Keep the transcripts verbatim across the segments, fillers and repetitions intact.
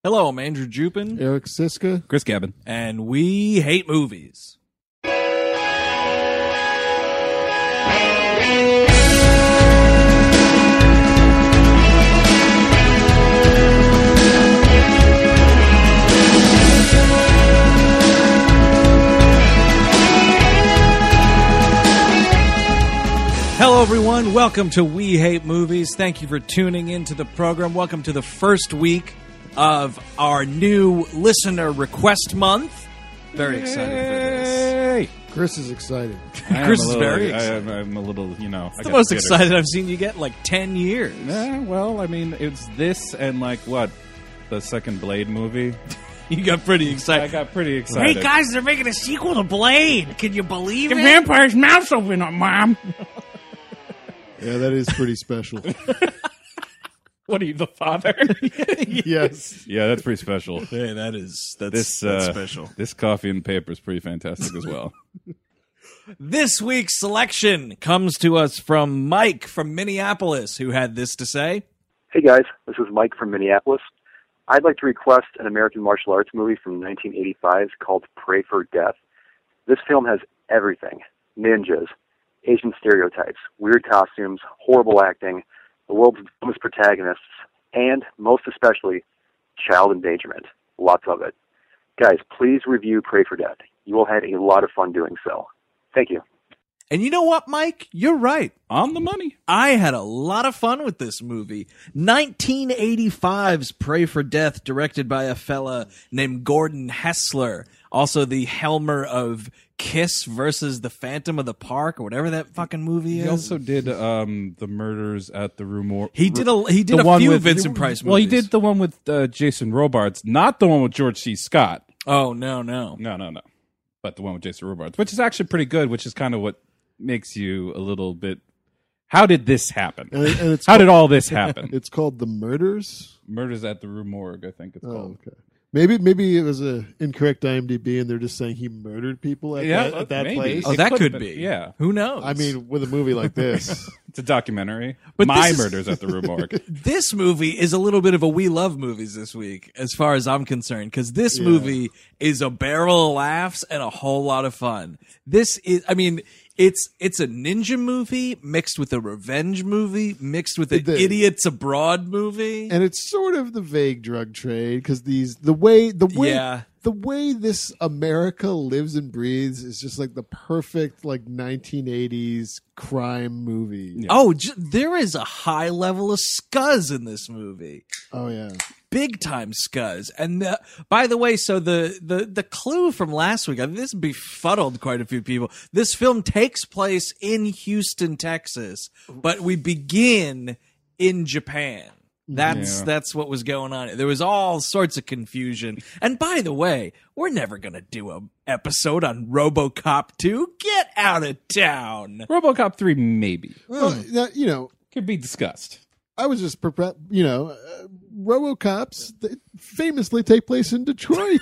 Hello, I'm Andrew Jupin. Eric Siska. Chris Gavin. And we hate movies. Hello, everyone. Welcome to We Hate Movies. Thank you for tuning into the program. Welcome to the first week of our new listener request month. Very excited for this. Chris is excited. Chris is little, very I, excited. I'm, I'm a little, you know. It's the most excited I've seen you get in like ten years. Yeah, well, I mean, it's this and like what? The second Blade movie? You got pretty I excited. got pretty excited. Hey guys, they're making a sequel to Blade. Can you believe The it? vampire's mouth's open, Mom. Yeah, that is pretty special. What are you, the father? Yes. Yeah, that's pretty special. Hey, that is that's, This, that's uh, special. This coffee and paper is pretty fantastic as well. This week's selection comes to us from Mike from Minneapolis, who had this to say. Hey guys, this is Mike from Minneapolis. I'd like to request an American martial arts movie from nineteen eighty-five called Pray for Death. This film has everything. Ninjas, Asian stereotypes, weird costumes, horrible acting, the world's dumbest protagonists, and, most especially, child endangerment. Lots of it. Guys, please review Pray for Death. You will have a lot of fun doing so. Thank you. And you know what, Mike? You're right. On the money. I had a lot of fun with this movie. nineteen eighty-five's Pray for Death, directed by a fella named Gordon Hessler. Also the helmer of Kiss versus the Phantom of the Park, or whatever that fucking movie is. He also did um, the Murders at the Rue Morgue. He did a he did The a one few with- Vincent Price movies. Well, he did the one with uh, Jason Robards, not the one with George C. Scott. Oh no no. No, no, no. But the one with Jason Robards, which is actually pretty good, which is kind of what makes you a little bit. How did this happen? And, it- and it's How called, did all this happen? It's called The Murders. Murders at the Rue Morgue, I think it's Oh, called. okay. Maybe maybe it was a incorrect I M D B, and they're just saying he murdered people at Yeah, that, at that maybe. place. Oh, It that could could have be. been, yeah. Who knows? I mean, with a movie like this, It's a documentary. But My this is- Murders at the Rue Morgue. this movie is a little bit of a we love movies this week, as far as I'm concerned, because this Yeah. movie is a barrel of laughs and a whole lot of fun. This is, I mean, it's it's a ninja movie mixed with a revenge movie mixed with an The- idiots abroad movie. and it's sort of the vague drug trade because these the way the way Yeah. the way this America lives and breathes is just like the perfect like nineteen eighties crime movie. Oh, j- there is a high level of scuzz in this movie. Oh yeah. Big time scuzz. And the, by the way, so the, the, the clue from last week, I mean, this befuddled quite a few people. This film takes place in Houston, Texas, but we begin in Japan. That's Yeah. that's what was going on. There was all sorts of confusion. And by the way, we're never going to do a episode on RoboCop two. Get out of town. RoboCop three, maybe. Well, that, you know, Could be discussed. I was just prepared. You know, uh, RoboCops they famously take place in Detroit.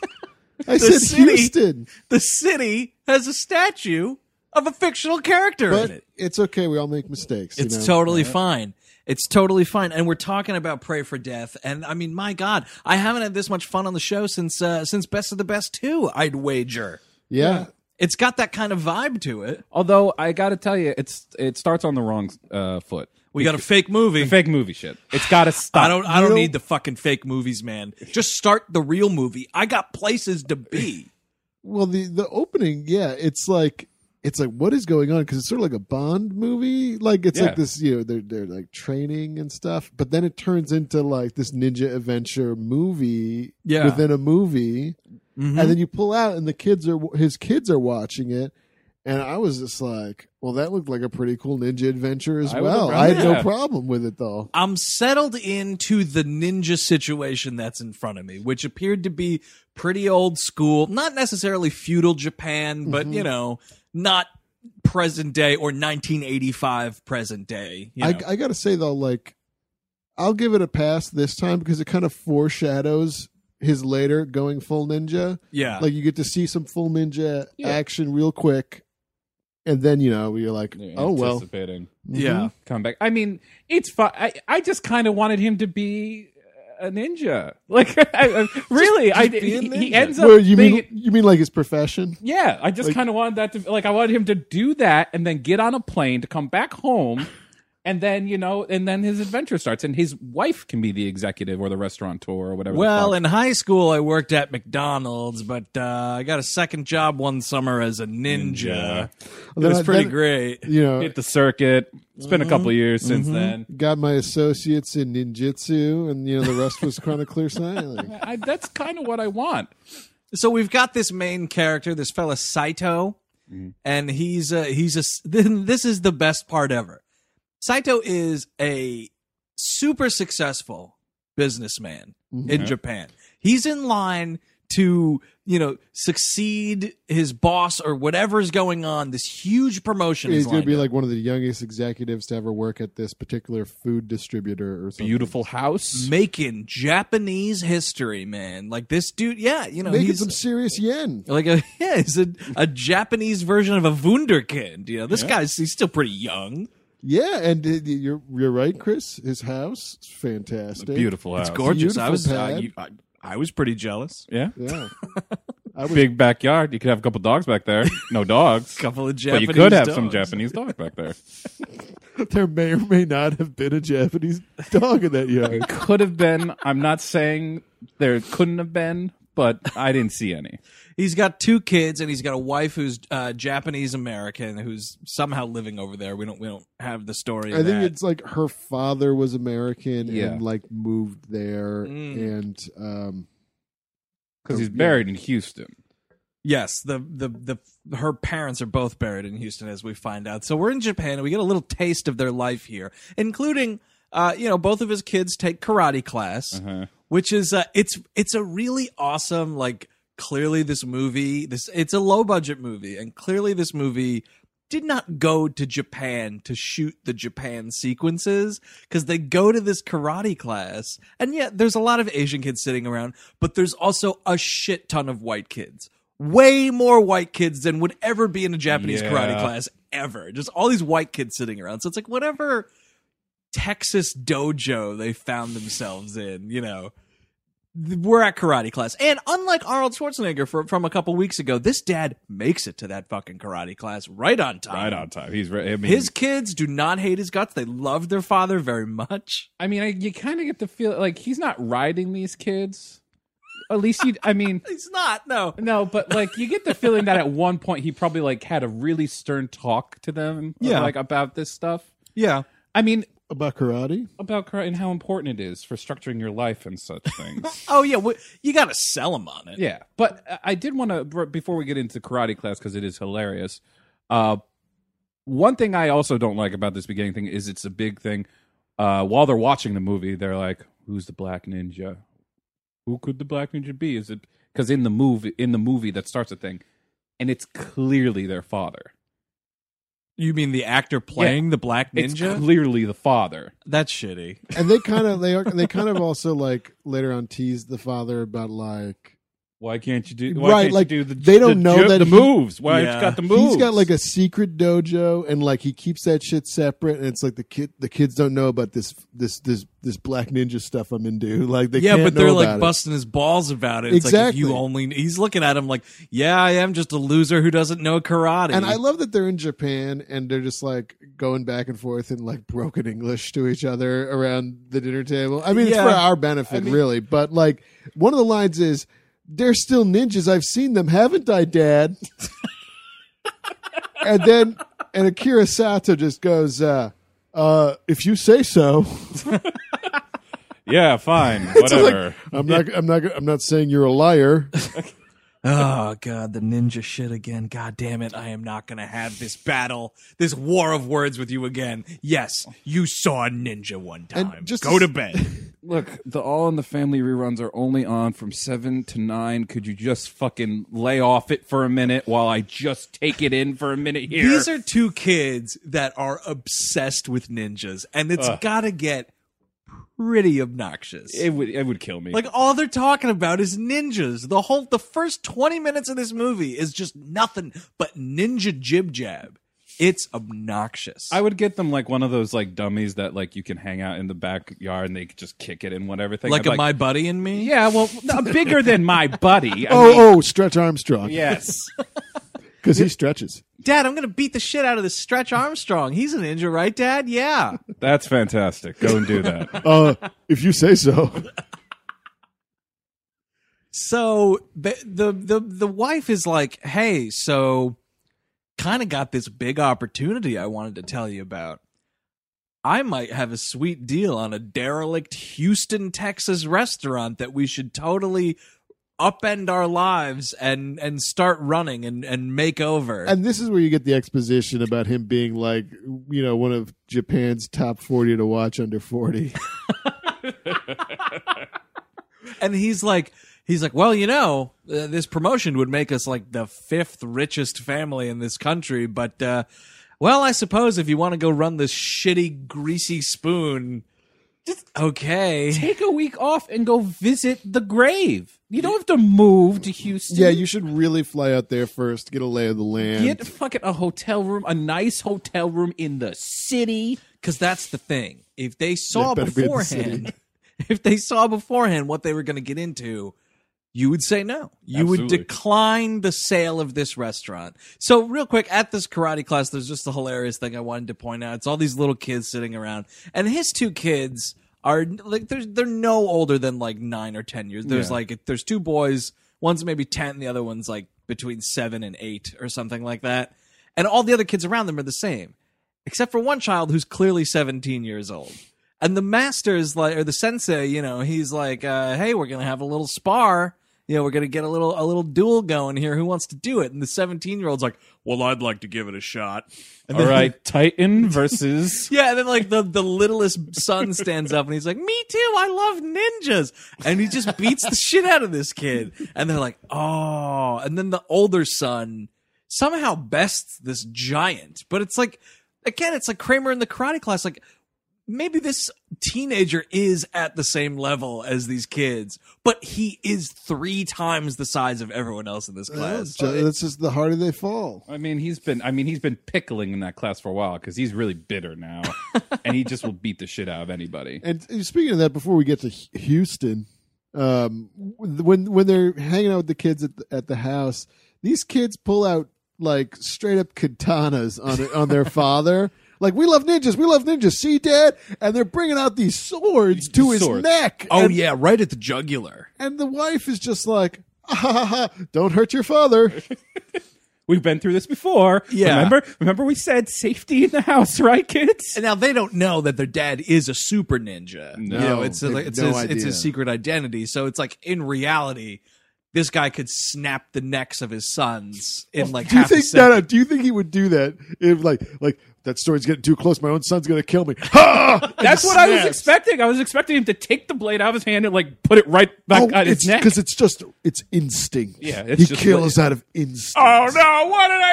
I said city. Houston, The city has a statue of a fictional character but in it. it's okay. We all make mistakes. It's you know? totally fine. It's totally fine. And we're talking about Pray for Death. And I mean, my God, I haven't had this much fun on the show since uh, since Best of the Best two, I'd wager. yeah. It's got that kind of vibe to it. Although I got to tell you, it's it starts on the wrong uh, foot. We got a fake movie. The fake movie shit. It's got to stop. I don't I don't You know- need the fucking fake movies, man. Just start the real movie. I got places to be. Well, the the opening, yeah, it's like it's like what is going on because it's sort of like a Bond movie. Like it's Yeah. like this, you know, they're they're like training and stuff, but then it turns into like this ninja adventure movie Yeah. within a movie, Mhm. and then you pull out and the kids are his kids are watching it. And I was just like, well, that looked like a pretty cool ninja adventure as I would've well. run I had that. no problem with it, though. I'm settled into the ninja situation that's in front of me, which appeared to be pretty old school, not necessarily feudal Japan, but, Mhm. you know, not present day or nineteen eighty-five present day. You know? I, I got to say, though, like, I'll give it a pass this time because it kind of foreshadows his later going full ninja. yeah. Like, you get to see some full ninja Yeah. action real quick. And then, you know, you're like, Yeah, oh, well. anticipating yeah. comeback. I mean, it's fun. I, I just kind of wanted him to be a ninja. Like, I, I, really, I be a he, he ninja. ends up. Well, you being, mean you mean like his profession? Yeah, I just kind of wanted that to like I wanted him to do that and then get on a plane to come back home. And then, you know, and then his adventure starts, and his wife can be the executive or the restaurateur or whatever. Well, the in high school, I worked at McDonald's, but uh, I got a second job one summer as a ninja. Ninja. It Then was I- pretty then- great. You know, hit the circuit. It's been a couple years since then. got my associates in ninjutsu, and you know the rest was kind of clear sailing. I, that's kind of what I want. So we've got this main character, this fella Saito, and he's uh, he's a. This is the best part ever. Saito is a super successful businessman in Japan. He's in line to, you know, succeed his boss or whatever's going on. This huge promotion He's is going to be lined up. like one of the youngest executives to ever work at this particular food distributor or something. Beautiful house. making Japanese history, man. Like this dude, yeah, you know, Making he's some serious yen. like a yeah, he's a, a Japanese version of a Wunderkind. You know, this guy's he's still pretty young. Yeah, and uh, you're you're right, Chris. His house is fantastic. Beautiful house. It's gorgeous. I Beautiful was uh, pad. you, I, I was pretty jealous. Yeah. Yeah, I was Big backyard. You could have a couple dogs back there. No dogs. Couple of But Japanese you could have some dogs. Japanese dogs back there. There may or may not have been a Japanese dog in that yard. Could have been. I'm not saying there couldn't have been, but I didn't see any. He's got two kids, and he's got a wife who's uh, Japanese American, who's somehow living over there. We don't we don't have the story. Of I think that. it's like her father was American Yeah. and like moved there, Mm. and um, Because he's Yeah. buried in Houston. Yes, the, the the her parents are both buried in Houston, as we find out. So we're in Japan, and we get a little taste of their life here, including, uh, you know, both of his kids take karate class, Uh-huh. which is uh, it's it's a really awesome, like, clearly this movie this it's a low budget movie, and clearly this movie did not go to Japan to shoot the Japan sequences, because they go to this karate class, and yeah, there's a lot of Asian kids sitting around, but there's also a shit ton of white kids. Way more white kids than would ever be in a Japanese Yeah. karate class ever. Just all these white kids sitting around. So it's like whatever Texas dojo they found themselves in, you know. We're at karate class. And unlike Arnold Schwarzenegger from, from a couple weeks ago, this dad makes it to that fucking karate class right on time. Right on time. He's. re- I mean, His kids do not hate his guts. They love their father very much. I mean, I, you kind of get the feel like he's not riding these kids. At least you. I mean, He's not, no. no, but like you get the feeling that at one point he probably like had a really stern talk to them. Yeah. Like about this stuff. Yeah. I mean, about karate. about karate and how important it is for structuring your life and such things. Oh, yeah. wh- You got to sell him on it. Yeah, but I did want to before we get into karate class because it is hilarious. Uh, one thing I also don't like about this beginning thing is it's a big thing. Uh, while they're watching the movie, they're like, "Who's the black ninja? Who could the black ninja be?" Is it because in the movie in the movie that starts a thing, and it's clearly their father. You mean the actor playing the black It's ninja? clearly the father. That's shitty. And they kind of they are they kind of also like later on tease the father about like Why can't you do? Why Right, can't like, you do the, they don't the know ju- that the he- moves. Why Yeah. you got the moves? he's got like a secret dojo and like he keeps that shit separate, and it's like the kid the kids don't know about this this this this black ninja stuff I'm into. Like they Yeah, can't but they're know like about it. busting his balls about it. It's like if Exactly. you only he's looking at him like, yeah, I am just a loser who doesn't know karate. And I love that they're in Japan and they're just like going back and forth in like broken English to each other around the dinner table. I mean, it's Yeah. for our benefit, really. But like one of the lines is, "They're still ninjas. I've seen them, haven't I, Dad?" and then and Akira Sato just goes, uh, uh, "If you say so." yeah, fine, It's like, whatever. I'm not. I'm not. I'm not saying you're a liar. Oh god, the ninja shit again. God damn it, I am not gonna have this battle, this war of words with you again. Yes, you saw a ninja one And time. just Go to- to bed. Look, the All in the Family reruns are only on from seven to nine. Could you just fucking lay off it for a minute while I just take it in for a minute here? These are two kids that are obsessed with ninjas, and it's Ugh. gotta get pretty obnoxious. it would it would kill me. Like all they're talking about is ninjas. The whole the first twenty minutes of this movie is just nothing but ninja jib jab. It's obnoxious. I would get them like one of those like dummies that like you can hang out in the backyard and they could just kick it and whatever thing. like I'd a My Buddy and Me? Yeah, well, no, bigger than My Buddy. I Oh, mean, oh, Stretch Armstrong. yes. Because he stretches. Dad, I'm going to beat the shit out of this Stretch Armstrong. He's a ninja, right, Dad? Yeah. That's fantastic. Go and do that. Uh, if you say so. So the, the the the wife is like, "Hey, so kind of got this big opportunity I wanted to tell you about. I might have a sweet deal on a derelict Houston, Texas restaurant that we should totally upend our lives and and start running and and make over." And this is where you get the exposition about him being like, you know, one of Japan's top forty to watch under forty. And he's like, he's like, well, you know, uh, this promotion would make us like the fifth richest family in this country. But, uh, well, I suppose if you want to go run this shitty, greasy spoon, just okay. Take a week off and go visit the grave. You don't have to move to Houston. Yeah, you should really fly out there first, get a lay of the land. Get fucking a hotel room, a nice hotel room in the city. Because that's the thing. If they saw That better be in the city. beforehand, if they saw beforehand what they were going to get into, you would say no. You would Absolutely. decline the sale of this restaurant. So real quick, at this karate class, there's just a hilarious thing I wanted to point out. It's all these little kids sitting around, and his two kids are like they're they're no older than like nine or ten years. There's Yeah. like there's two boys. One's maybe ten, and the other one's like between seven and eight or something like that. And all the other kids around them are the same, except for one child who's clearly seventeen years old. And the master's like, or the sensei, you know, he's like, uh, "Hey, we're gonna have a little spar. You know, we're gonna get a little a little duel going here. Who wants to do it?" And the seventeen year old's like, "Well, I'd like to give it a shot." And All then- right, Titan versus. yeah, and then like the the littlest son stands up and he's like, "Me too. I love ninjas," and he just beats the shit out of this kid. And they're like, "Oh!" And then the older son somehow bests this giant, but it's like, again, it's like Kramer in the Karate Class, like. Maybe this teenager is at the same level as these kids, but he is three times the size of everyone else in this class. That's, that's just the harder they fall. I mean, he's been. I mean, he's been pickling in that class for a while because he's really bitter now, and he just will beat the shit out of anybody. And speaking of that, before we get to Houston, um, when when they're hanging out with the kids at the, at the house, these kids pull out like straight up katanas on on their father. Like, we love ninjas, we love ninjas. See, Dad? And they're bringing out these swords to his Swords. neck. Oh and, yeah, right at the jugular. And the wife is just like, ah, ha, ha, ha, don't hurt your father. We've been through this before. Yeah. Remember? Remember we said safety in the house, right, kids? And now they don't know that their dad is a super ninja. No, you know, it's a, they like, have it's no his, it's idea. his secret identity. So it's like in reality, this guy could snap the necks of his sons in like Do you half a think second. no, no, do you think he would do that if like like that story's getting too close, my own son's gonna kill me? Ha! And That's he what I was snaps. expecting. I was expecting him to take the blade out of his hand and like put it right back Oh, on his it's neck. because it's just it's instinct. Yeah, it's he just kills out of instinct. Oh no! What did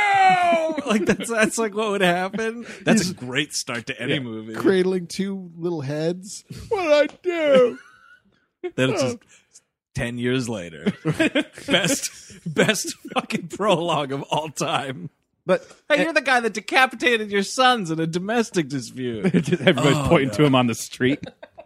I do? like that's that's like what would happen. That's a great start to any movie. Cradling two little heads. What did I do? Then it's just ten years later. best best fucking prologue of all time. But Hey, you're the guy that decapitated your sons in a domestic dispute. everybody's Oh, pointing to him on the street.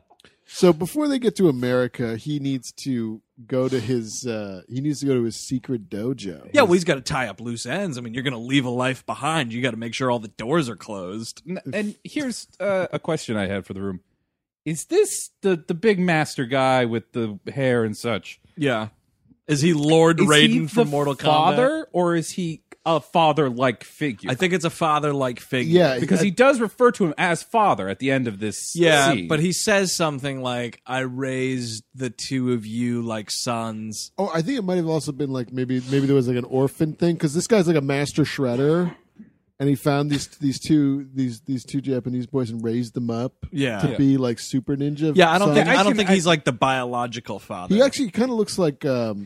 So before they get to America, he needs to go to his uh, he needs to go to his secret dojo. Yeah, well, he's got to tie up loose ends. I mean, you're going to leave a life behind. You got to make sure all the doors are closed. N- And here's uh, a question I had for the room: Is this the the big master guy with the hair and such? Yeah. Is he Lord Is Raiden he from the Mortal Kombat? father, or is he a father-like figure? I think it's a father-like figure. Yeah, because I- he does refer to him as father at the end of this. Yeah, scene. but he says something like, "I raised the two of you like sons." Oh, I think it might have also been like maybe maybe there was like an orphan thing because this guy's like a master shredder, and he found these these two these these two Japanese boys and raised them up Yeah. to Yeah. be like super ninja. Yeah, I don't sons. think I, I don't can- think I- he's like the biological father. He actually kind of looks like um,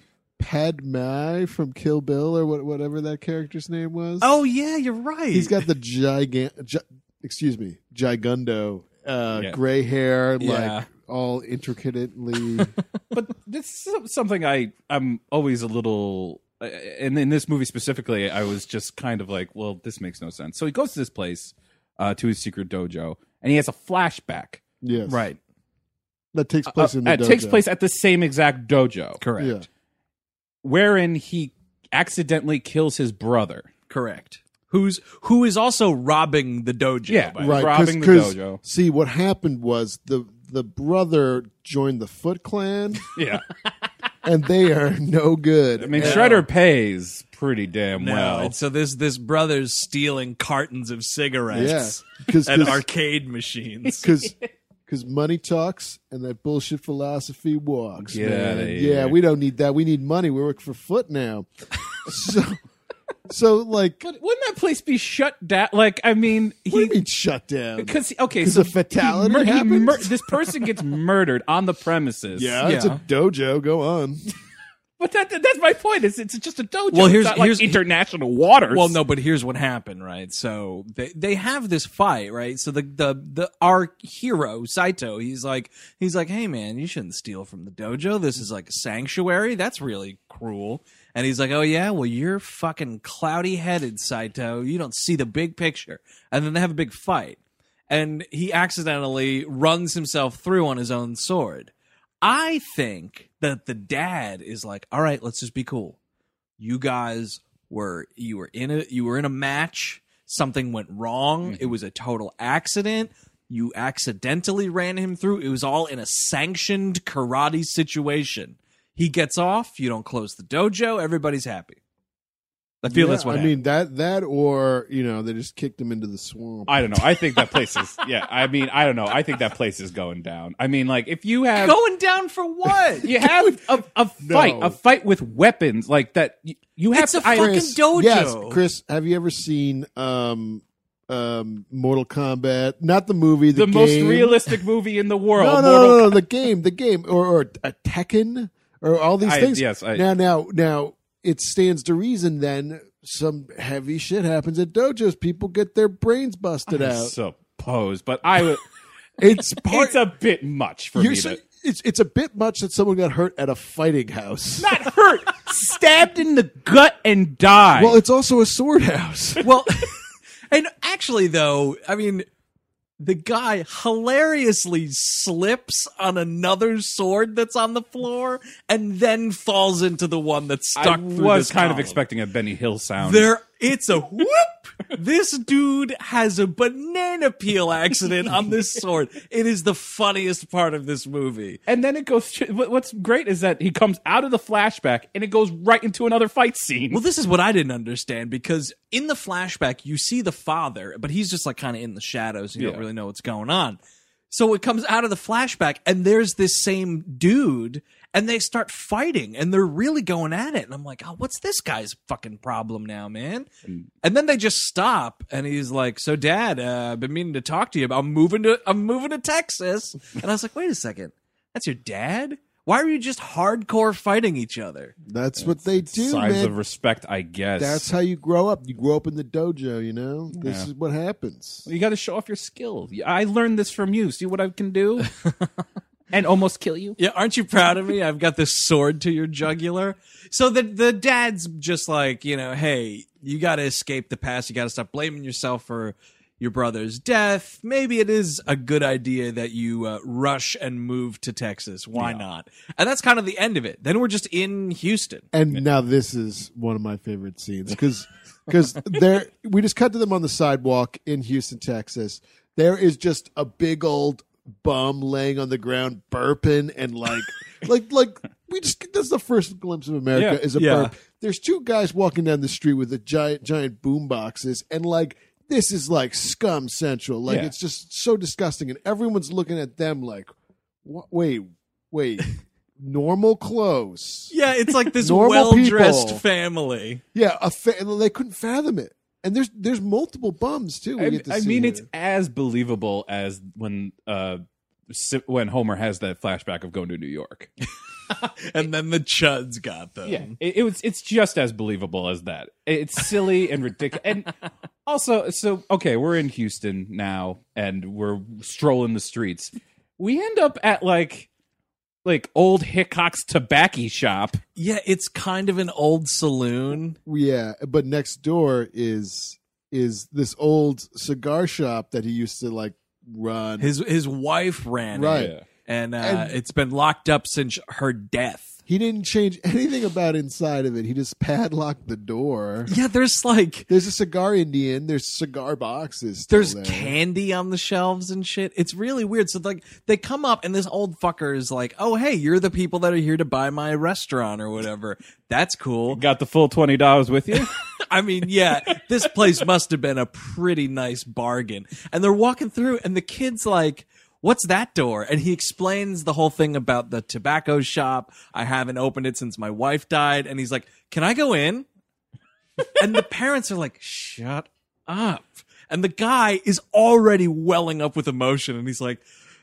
Padmé from Kill Bill or what, whatever that character's name was. Oh yeah, you're right. He's got the gigant, gi- excuse me, gigundo, uh, Yeah. gray hair, Yeah. like all intricately. But this is something I I'm always a little uh, and in this movie specifically, I was just kind of like, well, this makes no sense. So he goes to this place, uh, to his secret dojo, and he has a flashback. Yes. Right. That takes place Uh, in the it dojo. takes place at the same exact dojo, Correct. Yeah. wherein he accidentally kills his brother. Correct. Who's who is also robbing the dojo? Yeah, by the way. Right. robbing the 'cause- dojo. See, what happened was the the brother joined the Foot Clan, Yeah, and they are no good. I mean, Shredder pays pretty damn No, well. and so this this brother's stealing cartons of cigarettes Yeah. Because and arcade machines. because because money talks and that bullshit philosophy walks. Get man. outta Yeah, here. we don't need that. We need money. We work for Foot now. so, so like, But wouldn't that place be shut down? Like, I mean, what do he you mean shut down? because okay, 'Cause so a fatality he mur- he happened? mur- this person gets murdered on the premises. Yeah, it's a Yeah. dojo. Go on. but that, that's my point. It's it's just a dojo. Well, here's- it's not like here's- international waters. Well, no, but here's what happened, right? So they they have this fight, right? So the the the our hero Saito, he's like he's like, hey man, you shouldn't steal from the dojo. This is like a sanctuary. That's really cruel. And he's like, oh yeah, well you're fucking cloudy headed, Saito. You don't see the big picture. And then they have a big fight, and he accidentally runs himself through on his own sword. I think that the dad is like, all right, let's just be cool. You guys were you were in a you were in a match. Something went wrong. It was a total accident. You accidentally ran him through. It was all in a sanctioned karate situation. He gets off. You don't close the dojo. Everybody's happy. I feel Yeah, that's what I happened. mean. That that or you know they just kicked him into the swamp. I don't know. I think that place is. Yeah, I mean, I don't know. I think that place is going down. I mean, like if you have Going down for what? you have a, a fight, No. a fight with weapons like that. You, you have It's a to. I- fucking Chris, dojo. Yes, Chris. Have you ever seen um um Mortal Kombat? Not the movie. The, the most game. realistic movie in the world. No, no, Mortal no, no, no, the game, the game, or or a Tekken, or all these I- things. yes, I- now, now, now, it stands to reason. Then some heavy shit happens at dojos. People get their brains busted I out. suppose, but I would. It's part. It's a bit much for you're me. so- to, it's it's a bit much that someone got hurt at a fighting house. not hurt, stabbed in the gut and died. Well, it's also a sword house. Well, and actually, though, I mean, the guy hilariously slips on another sword that's on the floor and then falls into the one that's stuck I through was this kind of column. expecting a Benny Hill sound. There, it's a whoop. This dude has a banana peel accident on this sword. It is the funniest part of this movie. And then it goes. to- what- What's great is that he comes out of the flashback and it goes right into another fight scene. Well, this is what I didn't understand because in the flashback, you see the father, but he's just like kind of in the shadows. You Yeah. don't really know what's going on. So it comes out of the flashback, and there's this same dude, and they start fighting, and they're really going at it. And I'm like, oh, what's this guy's fucking problem now, man? And then they just stop, and he's like, so, Dad, uh, I've been meaning to talk to you about. I'm moving to I'm moving to Texas. And I was like, wait a second, that's your dad? Why are you just hardcore fighting each other? That's what they do, Signs man. of respect, I guess. That's how you grow up. You grow up in the dojo. You know, this Yeah. is what happens. You got to show off your skill. I learned this from you. See what I can do, and almost kill you. Yeah, aren't you proud of me? I've got this sword to your jugular. So the the dad's just like, you know, hey, you got to escape the past. You got to stop blaming yourself for your brother's death. Maybe it is a good idea that you uh, rush and move to Texas. Why not? And that's kind of the end of it. Then we're just in Houston. And now this is one of my favorite scenes because because there we just cut to them on the sidewalk in Houston, Texas. There is just a big old bum laying on the ground burping and like like like we just that's the first glimpse of America Yeah. is a Yeah. burp. There's two guys walking down the street with a giant giant boom boxes and like this is like scum central. Like Yeah. it's just so disgusting and everyone's looking at them like what, wait wait normal clothes. Yeah, it's like this Normal well-dressed people. family. Yeah, a fa- they couldn't fathom it. And there's there's multiple bums too. We I, get to I see mean, here. it's as believable as when uh, si- when Homer has that flashback of going to New York. And then the chuds got them. Yeah, it, it was. It's just as believable as that. It's silly and ridiculous. And also, so okay, we're in Houston now, and we're strolling the streets. We end up at like like old Hickok's tobacco shop. Yeah, it's kind of an old saloon. Yeah, but next door is is this old cigar shop that he used to like run. His his wife ran Right. it, and, uh, And- it's been locked up since her death. He didn't change anything about inside of it. He just padlocked the door. Yeah, there's like There's a cigar Indian. There's cigar boxes. still there's there. candy on the shelves and shit. It's really weird. So like they come up and this old fucker is like, "Oh hey, you're the people that are here to buy my restaurant or whatever." That's cool. Got the full twenty dollars with you? I mean, yeah, this place must have been a pretty nice bargain. And they're walking through, and the kid's like, "What's that door?" And he explains the whole thing about the tobacco shop. I haven't opened it since my wife died. And he's like, "Can I go in?" And the parents are like, "Shut up." And the guy is already welling up with emotion. And he's like,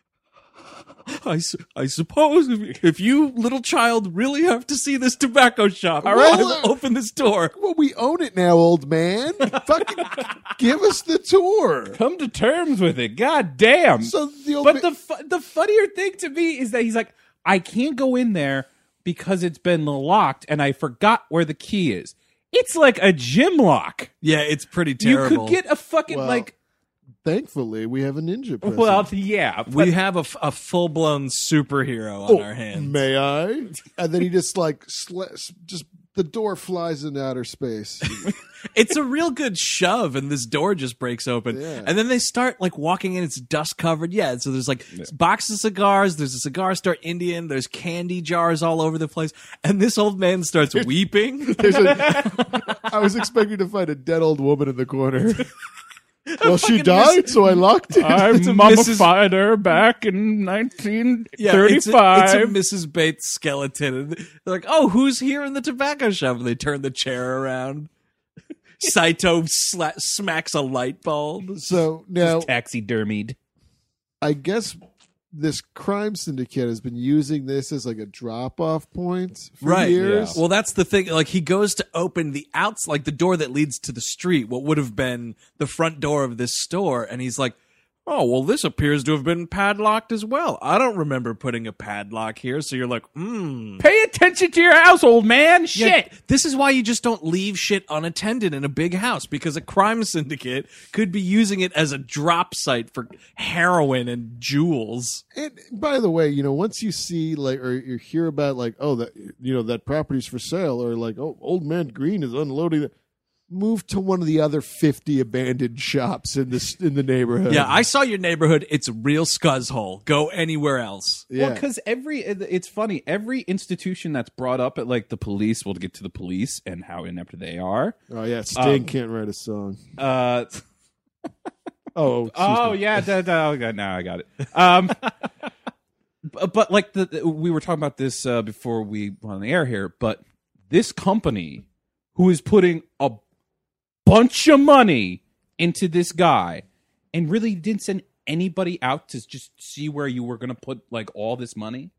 I, su- I suppose if, if you, little child, really have to see this tobacco shop, all right, Well, uh, open this door. Well, we own it now, old man. Fucking give us the tour. Come to terms with it. God damn. So the old But ma- the fu- the funnier thing to me is that he's like, I can't go in there because it's been locked and I forgot where the key is. It's like a gym lock. Yeah, it's pretty terrible. You could get a fucking Well, like. thankfully we have a ninja present. Well, yeah, but We have a, f- a full blown superhero on Oh, our hands. May I? And then he just like sla- just the door flies into outer space. It's a real good shove, and this door just breaks open. Yeah. And then they start like walking in. It's dust covered. Yeah. So there's like boxes of cigars. There's a cigar store Indian. There's candy jars all over the place. And this old man starts weeping. There's a, I was expecting to find a dead old woman in the corner. Well, she Fucking died, so I locked it. I It's a mummified her back in nineteen Yeah, it's a, thirty-five. it's a Missus Bates skeleton. And they're like, "Oh, who's here in the tobacco shop?" And they turn the chair around. Saito sla- smacks a light bulb. So now taxidermied. I guess this crime syndicate has been using this as like a drop-off point for Right. years. Well, that's the thing. Like, he goes to open the outs, like the door that leads to the street, what would have been the front door of this store, and he's like, "Oh, well, this appears to have been padlocked as well. I don't remember putting a padlock here." So you're like, hmm. Pay attention to your household, man. Shit. Yeah, this is why you just don't leave shit unattended in a big house, because a crime syndicate could be using it as a drop site for heroin and jewels. And by the way, you know, once you see like or you hear about like, oh, that you know that property's for sale, or like, oh, Old Man Green is unloading it. Move to one of the other fifty abandoned shops in this in the neighborhood. Yeah, I saw your neighborhood. It's a real scuzzhole. Go anywhere else. yeah. Well, because every it's funny, every institution that's brought up at like the police, we'll get to the police and how inept they are. oh yeah, Sting Um, can't write a song. Uh, Oh, excuse oh me. yeah, da, da, okay, now I got it. Um, but, but like the, the- we were talking about this uh, before we went on the air here, but this company who is putting a bunch of money into this guy and really didn't send anybody out to just see where you were going to put like all this money.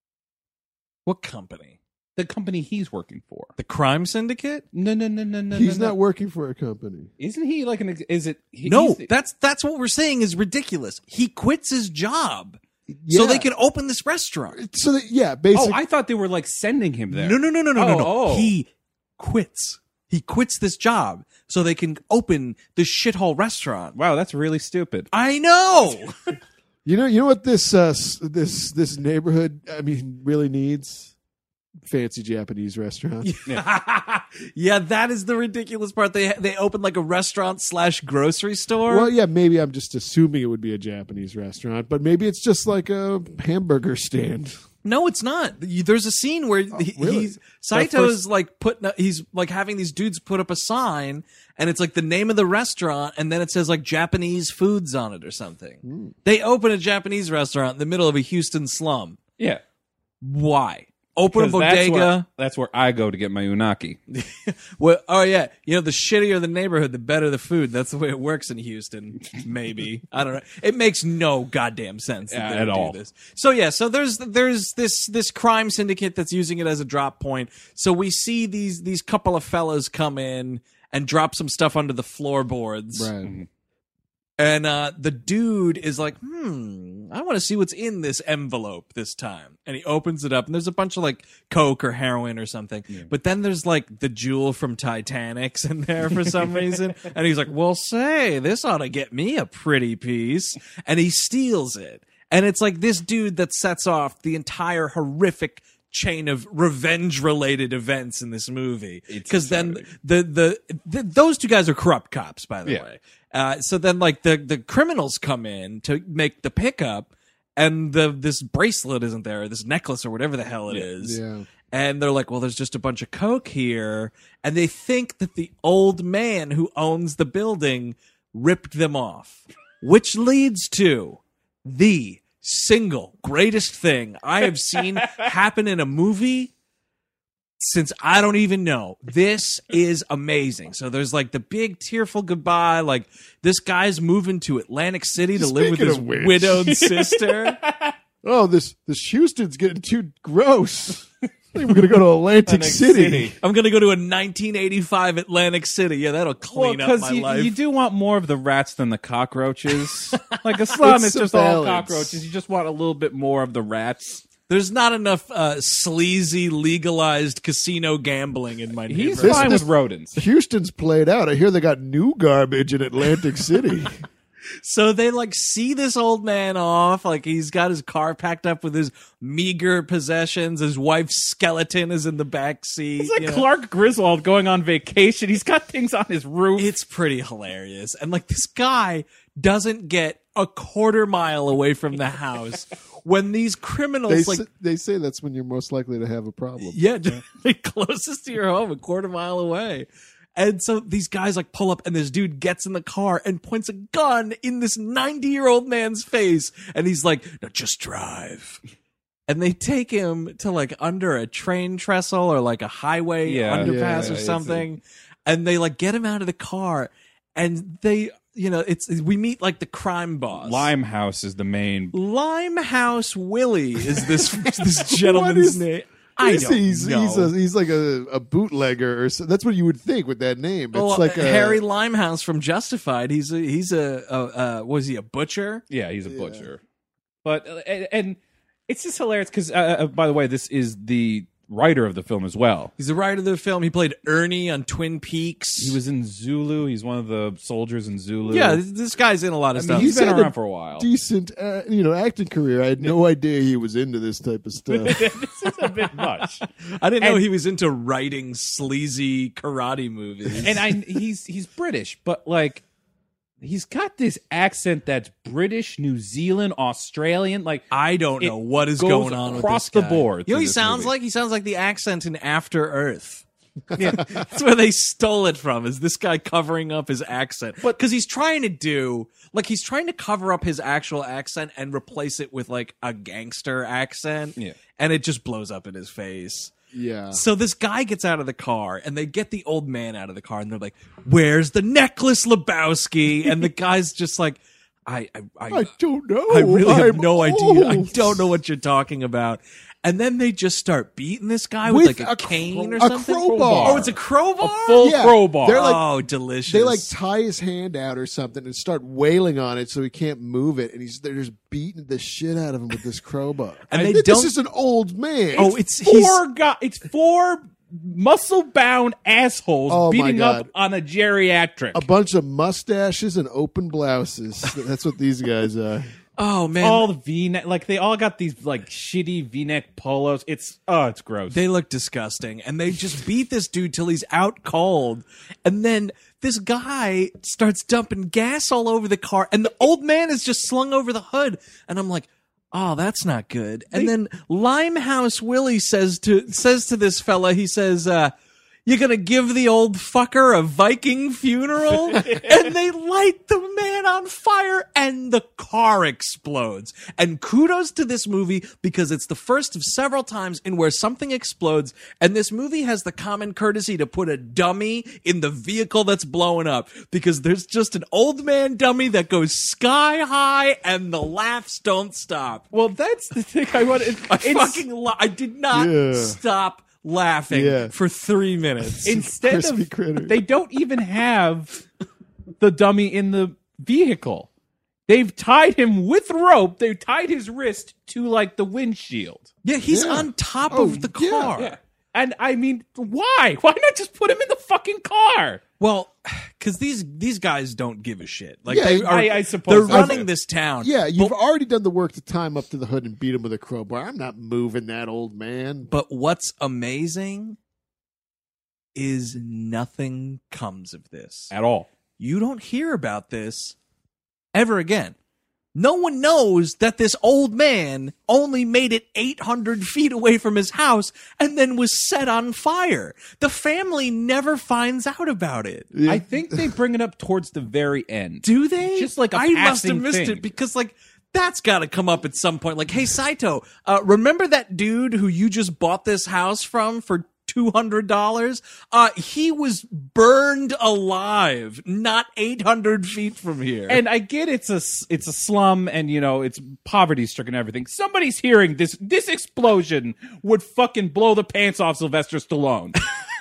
What company? The company he's working for. The crime syndicate? No, no, no, no, no. He's no, not working for a company. Isn't he like an? ex- Is it? he- No, he's the- that's that's what we're saying is ridiculous. He quits his job Yeah. so they can open this restaurant. So that, yeah, Oh, basically. I thought they were like sending him there. No, no, no, no, no, no, Oh, no. oh. He quits. He quits this job so they can open this shithole restaurant. Wow, that's really stupid. I know. You know, you know what this uh, s- this this neighborhood, I mean, really needs? Fancy Japanese restaurants. Yeah, that is the ridiculous part. They they open like a restaurant slash grocery store. Well, yeah, maybe I'm just assuming it would be a Japanese restaurant, but maybe it's just like a hamburger stand. No, it's not. You- There's a scene where he, really? he's Saito's like putting up, he's like having these dudes put up a sign, and it's like the name of the restaurant, and then it says like Japanese foods on it or something. They open a Japanese restaurant in the middle of a Houston slum. Yeah, Why? Open a 'Cause that's bodega. where, that's where I go to get my unagi. Well, oh yeah, you know, the shittier the neighborhood, the better the food. That's the way it works in Houston. Maybe I don't know. It makes no goddamn sense that Yeah, they at would do all. this. So yeah, so there's there's this this crime syndicate that's using it as a drop point. So we see these these couple of fellas come in and drop some stuff under the floorboards, Right. And uh, the dude is like, hmm, I want to see what's in this envelope this time. And he opens it up, and there's a bunch of like coke or heroin or something. Yeah. But then there's like the jewel from Titanic's in there for some reason. And he's like, well, say, this ought to get me a pretty piece. And he steals it. And it's like this dude that sets off the entire horrific chain of revenge-related events in this movie. Because then the, the the those two guys are corrupt cops, by the yeah. way. Uh, so then, like the the criminals come in to make the pickup, and the this bracelet isn't there, or this necklace, or whatever the hell it yeah. is. Yeah. And they're like, well, there's just a bunch of coke here, and they think that the old man who owns the building ripped them off, which leads to the single greatest thing I have seen happen in a movie since I don't even know. This is amazing. So there's like the big tearful goodbye. Like this guy's moving to Atlantic City to Speaking live with his of which. widowed sister. Oh, this this Houston's getting too gross. I think we're gonna go to Atlantic, Atlantic City. City. I'm gonna go to a nineteen eighty-five Atlantic City. Yeah, that'll clean well, up my you, life. you do want more of the rats than the cockroaches. Like a slum It's is a just all balance. cockroaches. You just want a little bit more of the rats. There's not enough uh, sleazy, legalized casino gambling in my He's neighborhood. fine this- with rodents. Houston's played out. I hear they got new garbage in Atlantic City. So they like see this old man off, like he's got his car packed up with his meager possessions. His wife's skeleton is in the back seat. It's like you know? Clark Griswold going on vacation. He's got things on his roof. It's pretty hilarious. And like this guy doesn't get a quarter mile away from the house when these criminals They, like s- they say that's when you're most likely to have a problem. yeah, like closest to your home, a quarter mile away. And so these guys like pull up, and this dude gets in the car and points a gun in this ninety-year-old man's face. And he's like, no, just drive. And they take him to like under a train trestle or like a highway Yeah. underpass Yeah, or it's something. And they like get him out of the car, and they, you know, it's, we meet like the crime boss. Limehouse is the main. Limehouse Willie is this, this gentleman's is- name. I He's, don't he's, know. he's, a, he's like a, a bootlegger, or so. That's what you would think with that name. It's Oh, like a, Harry Limehouse from Justified. He's a he's a, a uh, was he a butcher? Yeah, he's a butcher. But uh, and, and it's just hilarious because, uh, uh, by the way, this is the writer of the film as well. He's the writer of the film. He played Ernie on Twin Peaks. He was in Zulu. He's one of the soldiers in Zulu. yeah. This, this guy's in a lot of I stuff. mean, he's He's been had a around for a while. decent, uh, you know, acting career. I had no idea he was into this type of stuff. This is a bit much. I didn't know and- he was into writing sleazy karate movies. And I he's he's British, but like he's got this accent that's British, New Zealand, Australian. Like I don't know it what is goes going on across with this the guy. board You know, through he this sounds movie. like he sounds like the accent in After Earth. yeah. That's where they stole it from. Is this guy covering up his accent? But because he's trying to do like he's trying to cover up his actual accent and replace it with like a gangster accent. Yeah. And it just blows up in his face. Yeah. So this guy gets out of the car, and they get the old man out of the car, and they're like, "Where's the necklace, Lebowski?" And the guy's just like, "I, I, I, I don't know. I really have I'm no idea. I old." don't know what you're talking about." And then they just start beating this guy with, With like a, a cane cro- or a something. crowbar. Oh, it's a crowbar. A full Yeah, crowbar. they're like- oh, delicious. They like tie his hand out or something and start wailing on it so he can't move it, and he's they're just beating the shit out of him with this crowbar. And they this don't- is an old man. oh, it's he's, four guys. It's four muscle-bound assholes Oh, my beating up God. on a geriatric. a bunch of mustaches and open blouses. That's what these guys are. oh man, all the V-neck, like they all got these like shitty V-neck polos. It's oh, it's gross. they look disgusting, and they just beat this dude till he's out cold, and then this guy starts dumping gas all over the car, and the old man is just slung over the hood, and I'm like, oh, that's not good. And then Limehouse Willie says to says to this fella, he says, uh, "You're gonna give the old fucker a Viking funeral?" And they light the man on fire, and the car explodes. And kudos to this movie, because it's the first of several times in where something explodes, and this movie has the common courtesy to put a dummy in the vehicle that's blowing up, because there's just an old man dummy that goes sky high, and the laughs don't stop. well, that's the thing I wanted. I It's- fucking lo- I did not Yeah. stop laughing Yeah. for three minutes. instead Crispy of critter. they don't even have the dummy in the vehicle. They've tied him with rope. They've tied his wrist to like the windshield. Yeah, he's Yeah. on top Oh, of the yeah. car. Yeah. And I mean, why? Why not just put him in the fucking car? Well, because these these guys don't give a shit. Like Yeah, they are, I- I suppose they're that's running it. this town. Yeah, you've But, already done the work to tie him up to the hood and beat him with a crowbar. I'm not moving that old man. but what's amazing is nothing comes of this. At all. You don't hear about this ever again. No one knows that this old man only made it eight hundred feet away from his house and then was set on fire. The family never finds out about it. Yeah. I think they bring it up towards the very end. Do they? Just like a I must have passing missed thing. it because like that's got to come up at some point. Like, hey Saito, uh, remember that dude who you just bought this house from for two hundred dollars? Uh, he was burned alive, not eight hundred feet from here. And I get it's a s- it's a slum and you know it's poverty stricken and everything. Somebody's hearing this this explosion would fucking blow the pants off Sylvester Stallone.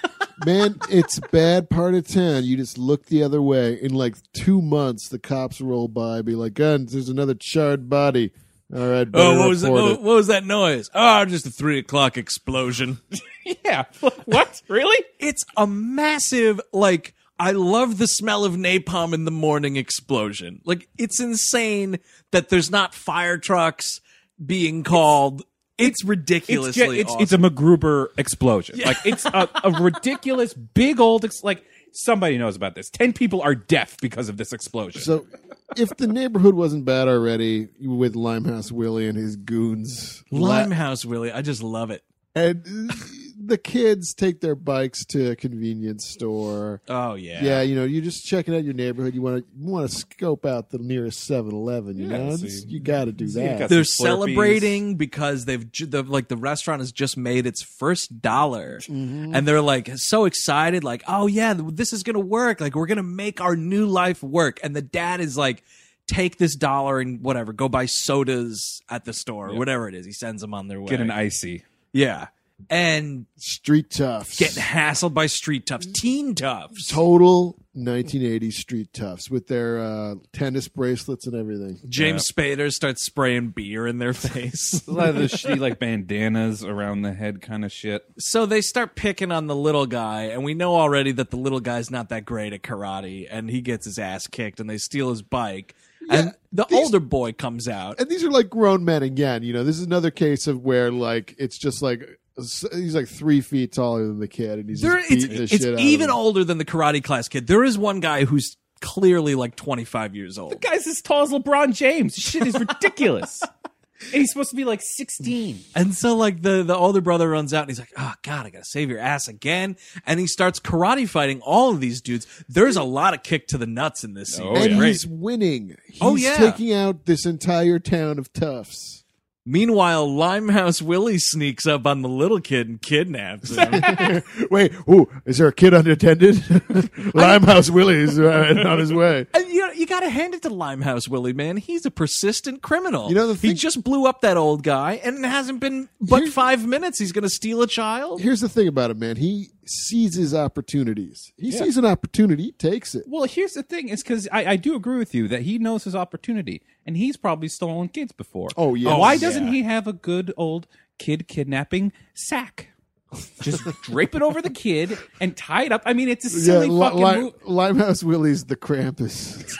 Man, it's a bad part of town. You just look the other way. In like two months, the cops roll by, be like, "Guns, there's another charred body." All right, better oh, what was that? report What, it. what was that noise? Oh, just a three o'clock explosion. Yeah, what? Really? It's a massive, like, I love the smell of napalm in the morning explosion. Like, it's insane that there's not fire trucks being called. It's, It's ridiculously ju- it's, awesome. it's a MacGruber explosion. Like it's a, a ridiculous big old ex- like somebody knows about this. Ten people are deaf because of this explosion. So, if the neighborhood wasn't bad already with Limehouse Willie and his goons, Limehouse Willie. I just love it. and the kids take their bikes to a convenience store. Oh, yeah. Yeah, you know, you're just checking out your neighborhood. You want to you want to scope out the nearest seven eleven. You Yeah, know, see. It's- you got to do See, you that. got They're some Slurpees. celebrating because they've ju- the, like the restaurant has just made its first dollar, Mm-hmm. and they're like so excited, like, oh yeah, this is gonna work. Like we're gonna make our new life work. And the dad is like, take this dollar and whatever, go buy sodas at the store, or whatever it is. He sends them on their way. Get an icy. yeah, and Street toughs. getting hassled by street toughs, teen toughs. Total nineteen eighties street toughs with their uh, tennis bracelets and everything. James Spader starts spraying beer in their face. A lot of the shitty like bandanas around the head kind of shit. So they start picking on the little guy, and we know already that the little guy's not that great at karate, and he gets his ass kicked, and they steal his bike. and the these- older boy comes out. And these are like grown men again. You know, this is another case of where like it's just like he's like three feet taller than the kid, and he's There, just it's beating the it's shit out even of him. older than the Karate Class kid. There is one guy who's clearly like twenty-five years old. Guy's as tall as LeBron James. This shit is ridiculous. And he's supposed to be like sixteen. And so like the, the older brother runs out and he's like, oh God, I gotta save your ass again. And he starts karate fighting all of these dudes. There's a lot of kick to the nuts in this scene. Oh, It's and yeah. great. he's winning. He's Oh, yeah. taking out this entire town of toughs. Meanwhile, Limehouse Willie sneaks up on the little kid and kidnaps him. Wait, ooh, is there a kid unattended? Limehouse Willie is uh, on his way. And you know, you gotta hand it to Limehouse Willie, man. He's a persistent criminal. You know, the he thing- just blew up that old guy, and it hasn't been but Here- five minutes. He's gonna steal a child. Here's the thing about him, man. He seizes opportunities. He Yeah. sees an opportunity, he takes it. Well, here's the thing: is because I, I do agree with you that he knows his opportunity, and he's probably stolen kids before. Oh, yeah. Why Oh, doesn't yeah. he have a good old kid kidnapping sack? Just drape it over the kid and tie it up. I mean, it's a silly Li- fucking Li- move. Limehouse Willie's the Krampus.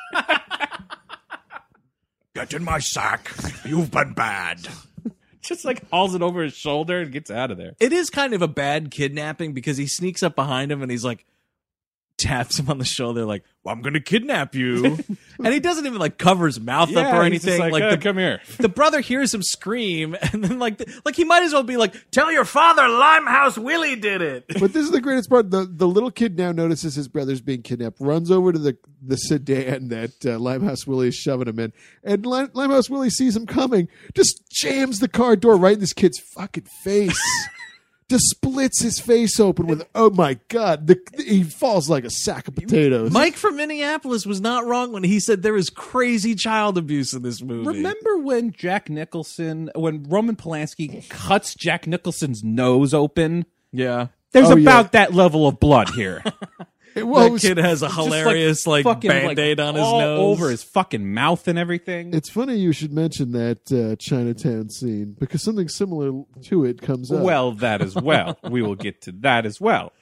Get in my sack. You've been bad. Just like hauls it over his shoulder and gets out of there. It is kind of a bad kidnapping because he sneaks up behind him and he's like, taps him on the shoulder, like, well, I'm gonna kidnap you. And he doesn't even like cover his mouth up or he's just anything. Like, "Uh, the, come here. the brother hears him scream, and then like, the, like he might as well be like, tell your father Limehouse Willie did it. But this is the greatest part. The the little kid now notices his brother's being kidnapped, runs over to the, the sedan that uh, Limehouse Willie is shoving him in, and Lime, Limehouse Willie sees him coming, just jams the car door right in this kid's fucking face. Just splits his face open with, oh my God, the, he falls like a sack of potatoes. Mike from Minneapolis was not wrong when he said there is crazy child abuse in this movie. Remember when Jack Nicholson, when Roman Polanski cuts Jack Nicholson's nose open? Yeah. There's Oh, yeah. about that level of blood here. Well, it that was- kid has a Just, like, hilarious like, fucking, band-aid like, on his all nose. over his fucking mouth and everything. It's funny you should mention that uh, Chinatown scene because something similar to it comes up. Well, that as well. We will get to that as well.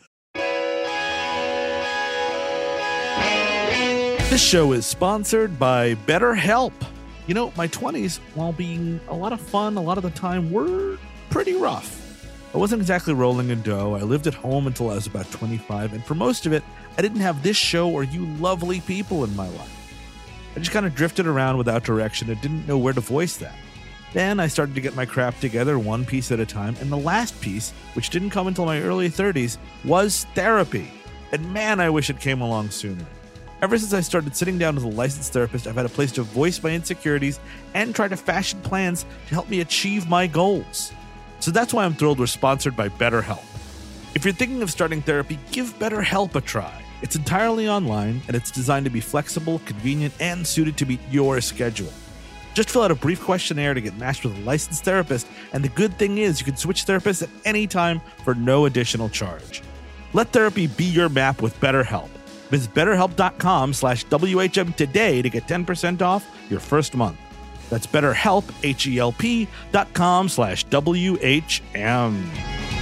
This show is sponsored by BetterHelp. You know, my twenties, while being a lot of fun a lot of the time, were pretty rough. I wasn't exactly rolling in dough. I lived at home until I was about twenty-five, and for most of it, I didn't have this show or you lovely people in my life. I just kind of drifted around without direction and didn't know where to voice that. Then I started to get my crap together one piece at a time, and the last piece, which didn't come until my early thirties, was therapy. And man, I wish it came along sooner. Ever since I started sitting down with a licensed therapist, I've had a place to voice my insecurities and try to fashion plans to help me achieve my goals. So that's why I'm thrilled we're sponsored by BetterHelp. If you're thinking of starting therapy, give BetterHelp a try. It's entirely online, and it's designed to be flexible, convenient, and suited to meet your schedule. Just fill out a brief questionnaire to get matched with a licensed therapist, and the good thing is you can switch therapists at any time for no additional charge. Let therapy be your map with BetterHelp. Visit betterhelp.com slash WHM today to get ten percent off your first month. That's BetterHelp, H-E-L-P dot com slash W-H-M.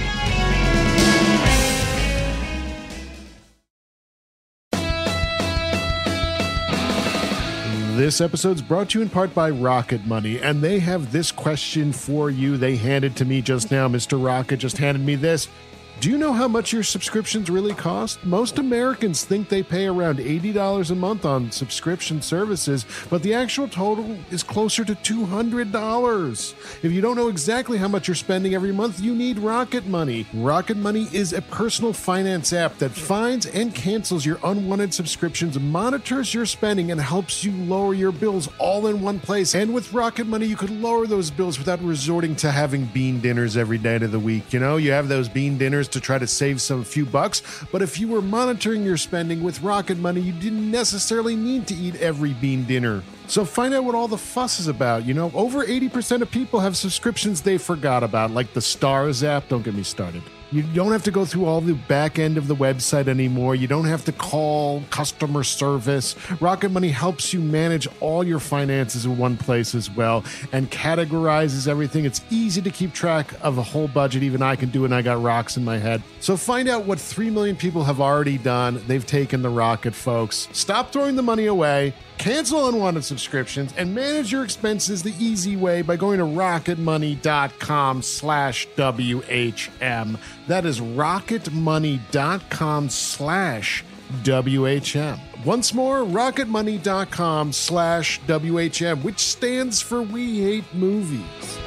This episode's brought to you in part by Rocket Money, and they have this question for you. They handed to me just now. Mister Rocket just handed me this. Do you know how much your subscriptions really cost? Most Americans think they pay around eighty dollars a month on subscription services, but the actual total is closer to two hundred dollars. If you don't know exactly how much you're spending every month, you need Rocket Money. Rocket Money is a personal finance app that finds and cancels your unwanted subscriptions, monitors your spending, and helps you lower your bills all in one place. And with Rocket Money, you could lower those bills without resorting to having bean dinners every day of the week. You know, you have those bean dinners to try to save some few bucks, but if you were monitoring your spending with Rocket Money, you didn't necessarily need to eat every bean dinner. So find out what all the fuss is about. You know, over eighty percent of people have subscriptions they forgot about, like the Stars app. Don't get me started. You don't have to go through all the back end of the website anymore. You don't have to call customer service. Rocket Money helps you manage all your finances in one place as well and categorizes everything. It's easy to keep track of a whole budget. Even I can do it, and I got rocks in my head. So find out what three million people have already done. They've taken the Rocket, folks. Stop throwing the money away. Cancel unwanted subscriptions and manage your expenses the easy way by going to rocketmoney.com slash WHM. That is rocketmoney.com slash WHM. Once more, rocketmoney.com slash WHM, which stands for We Hate Movies.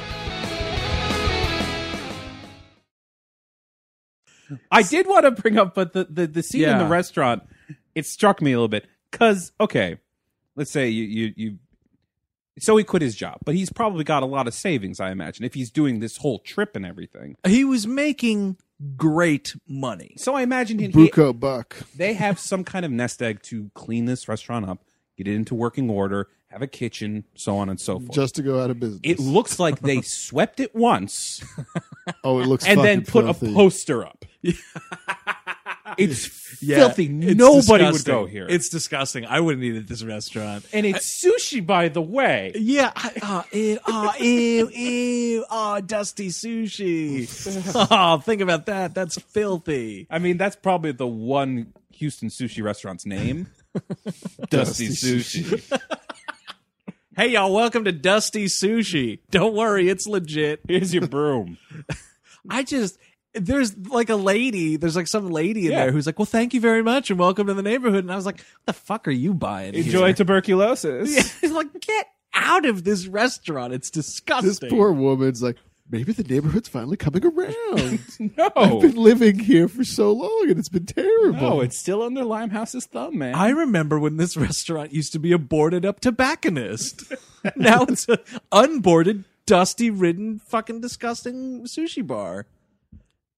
I did want to bring up, but the, the, the scene in the Yeah. restaurant, it struck me a little bit. Because, okay, let's say you, you, you, so he quit his job, but he's probably got a lot of savings, I imagine, if he's doing this whole trip and everything. He was making great money. So I imagine he, he, Buco Buck. they have some kind of nest egg to clean this restaurant up, get it into working order, have a kitchen, so on and so forth. Just to go out of business. It looks like they swept it once oh, it looks and fucking then put filthy. a poster up. It's Yeah, filthy. it's Nobody would disgusting. go here. It's disgusting. I wouldn't eat at this restaurant. and it's sushi, by the way. Yeah. I, uh, ew, uh, ew, ew, oh, dusty sushi. Oh, think about that. That's filthy. I mean, that's probably the one Houston sushi restaurant's name. Dusty Sushi. Hey, y'all, welcome to Dusty Sushi. Don't worry, it's legit. Here's your broom. I just, there's like a lady, there's like some lady in Yeah. there who's like, well, thank you very much and welcome to the neighborhood. And I was like, what the fuck are you buying? Enjoy here? tuberculosis. Yeah, it's like, get out of this restaurant. It's disgusting. This poor woman's like, maybe the neighborhood's finally coming around. No. I've been living here for so long, and it's been terrible. No, it's still under Limehouse's thumb, man. I remember when this restaurant used to be a boarded up tobacconist. Now it's an unboarded, dusty ridden, fucking disgusting sushi bar.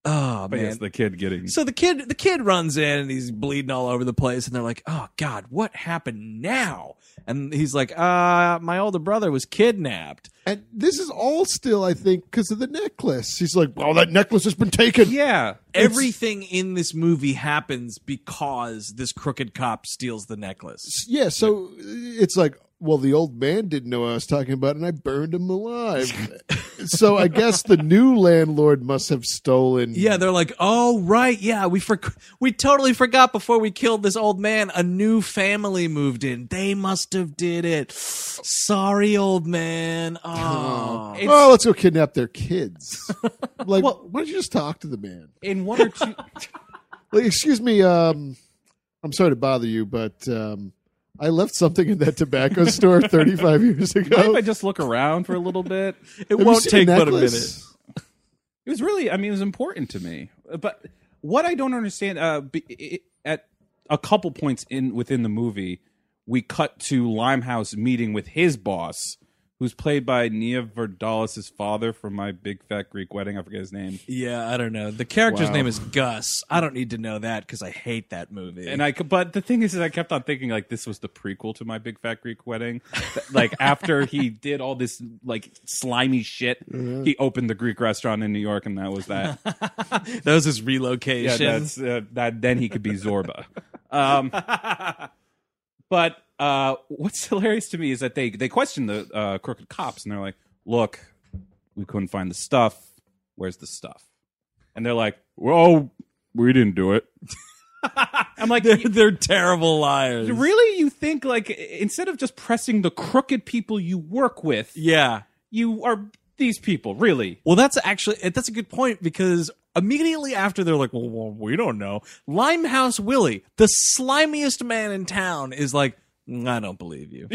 Oh But man. yes, the kid getting. So the kid, the kid runs in and he's bleeding all over the place, and they're like, "Oh God, what happened now?" And he's like, "Uh, my older brother was kidnapped." And this is all still, I think, because of the necklace. She's like, "Oh, that necklace has been taken." yeah. Everything in this movie happens because this crooked cop steals the necklace. Yeah, so it's like, well, the old man didn't know what I was talking about, and I burned him alive. So I guess the new landlord must have stolen. Yeah, they're like, "Oh right, yeah, we for- we totally forgot before we killed this old man. A new family moved in. They must have did it. Sorry, old man. Oh, Oh, let's go kidnap their kids. Like, why don't you just talk to the man? In one or two. Like, excuse me, um, I'm sorry to bother you, but um, I left something in that tobacco store thirty-five years Mind ago. if I just look around for a little bit? it Have you won't seen take the but a minute." necklace? It was really, I mean, it was important to me. But what I don't understand, uh, be- it, at a couple points in within the movie, we cut to Limehouse meeting with his boss, who's played by Nia Vardalos' father from My Big Fat Greek Wedding. I forget his name. Yeah, I don't know. The character's Wow. name is Gus. I don't need to know that because I hate that movie. And I, c- but the thing is, is I kept on thinking like this was the prequel to My Big Fat Greek Wedding. That, like after he did all this like slimy shit, he opened the Greek restaurant in New York, and that was that. that was his Yeah, relocation. that's uh, that. Then he could be Zorba. Um, but uh, what's hilarious to me is that they they question the uh, crooked cops, and they're like, "Look, we couldn't find the stuff. Where's the stuff?" And they're like, "Well, we didn't do it." I'm like, they're, they're terrible liars. really? You think like instead of just pressing the crooked people you work with, Yeah. you are these people? Really? Well, that's actually that's a good point because immediately after they're like, well, well, we don't know. Limehouse Willie, the slimiest man in town, is like, "Mm, I don't believe you.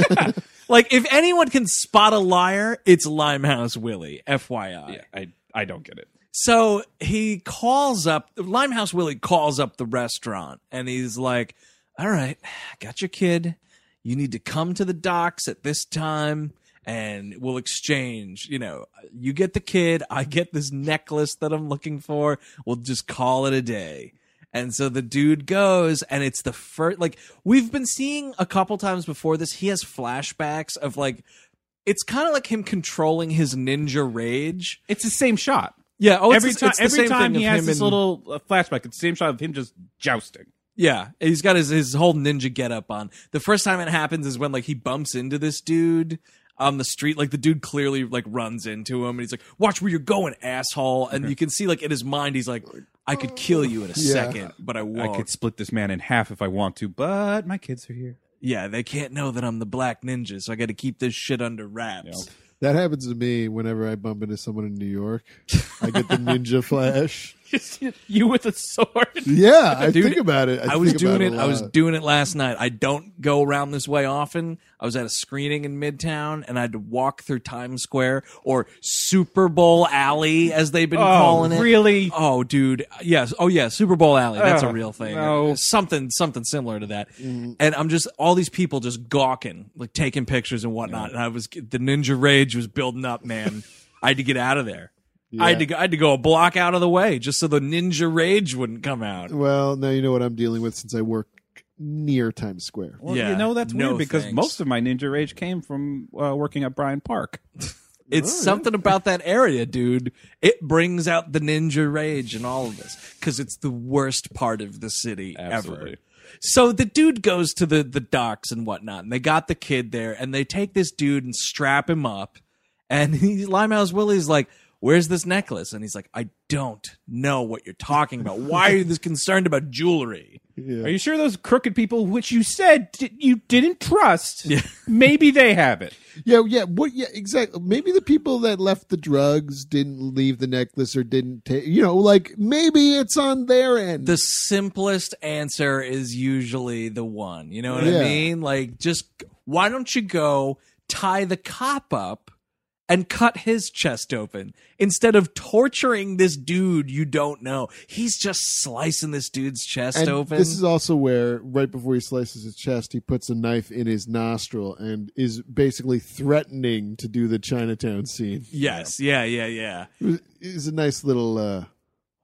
Like, if anyone can spot a liar, it's Limehouse Willie. F Y I. Yeah, I I don't get it. So he calls up, Limehouse Willie calls up the restaurant and he's like, "All right, got your kid. You need to come to the docks at this time and we'll exchange. You know, you get the kid, I get this necklace that I'm looking for. We'll just call it a day." And so the dude goes, and it's the first, like, we've been seeing a couple times before this, he has flashbacks of, like, it's kind of like him controlling his ninja rage. It's the same shot. Yeah, oh, it's every the- time, it's the every same time thing he of has him this and- little uh, flashback, it's the same shot of him just jousting. Yeah, he's got his, his whole ninja getup on. The first time it happens is when like he bumps into this dude on the street. Like the dude clearly like runs into him and he's like, "Watch where you're going, asshole!" And you can see like in his mind he's like, "I could kill you in a Yeah. second, but I won't." I could split this man in half if I want to, but my kids are here. Yeah, they can't know that I'm the Black Ninja, so I got to keep this shit under wraps. That happens to me whenever I bump into someone in New York. I get the ninja flash. You with a sword? Yeah, I Dude, think about it. I, I was think doing about it. a I was lot. doing it last night. I don't go around this way often. I was at a screening in Midtown, and I had to walk through Times Square or Super Bowl Alley, as they've been calling it. really? Oh, dude. Yes. Oh, yeah. Super Bowl Alley. That's a Ugh, real thing. no. Something, something similar to that. And I'm just all these people just gawking, like taking pictures and whatnot. And I was the ninja rage was building up, man. I had to get out of there. I had to go, I had to go a block out of the way just so the ninja rage wouldn't come out. Well, now you know what I'm dealing with since I work near Times Square. Well, Yeah, you know, that's no weird because thanks. most of my ninja rage came from uh, working at Bryant Park. It's something about that area, dude. It brings out the ninja rage in all of this because it's the worst part of the city Absolutely. ever. So the dude goes to the, the docks and whatnot, and they got the kid there, and they take this dude and strap him up. And he, Limehouse Willie's like, "Where's this necklace?" And he's like, "I don't know what you're talking about. Why are you this concerned about jewelry?" Yeah. Are you sure those crooked people, which you said di- you didn't trust, maybe they have it? Yeah, yeah, what? Yeah, exactly. Maybe the people that left the drugs didn't leave the necklace or didn't take. You know, like maybe it's on their end. The simplest answer is usually the one. You know what Yeah. I mean? Like, just why don't you go tie the cop up and cut his chest open instead of torturing this dude you don't know? He's just slicing this dude's chest and open. this is also where, right before he slices his chest, he puts a knife in his nostril and is basically threatening to do the Chinatown scene. yes, yeah, yeah, yeah. It was, it was a nice little uh,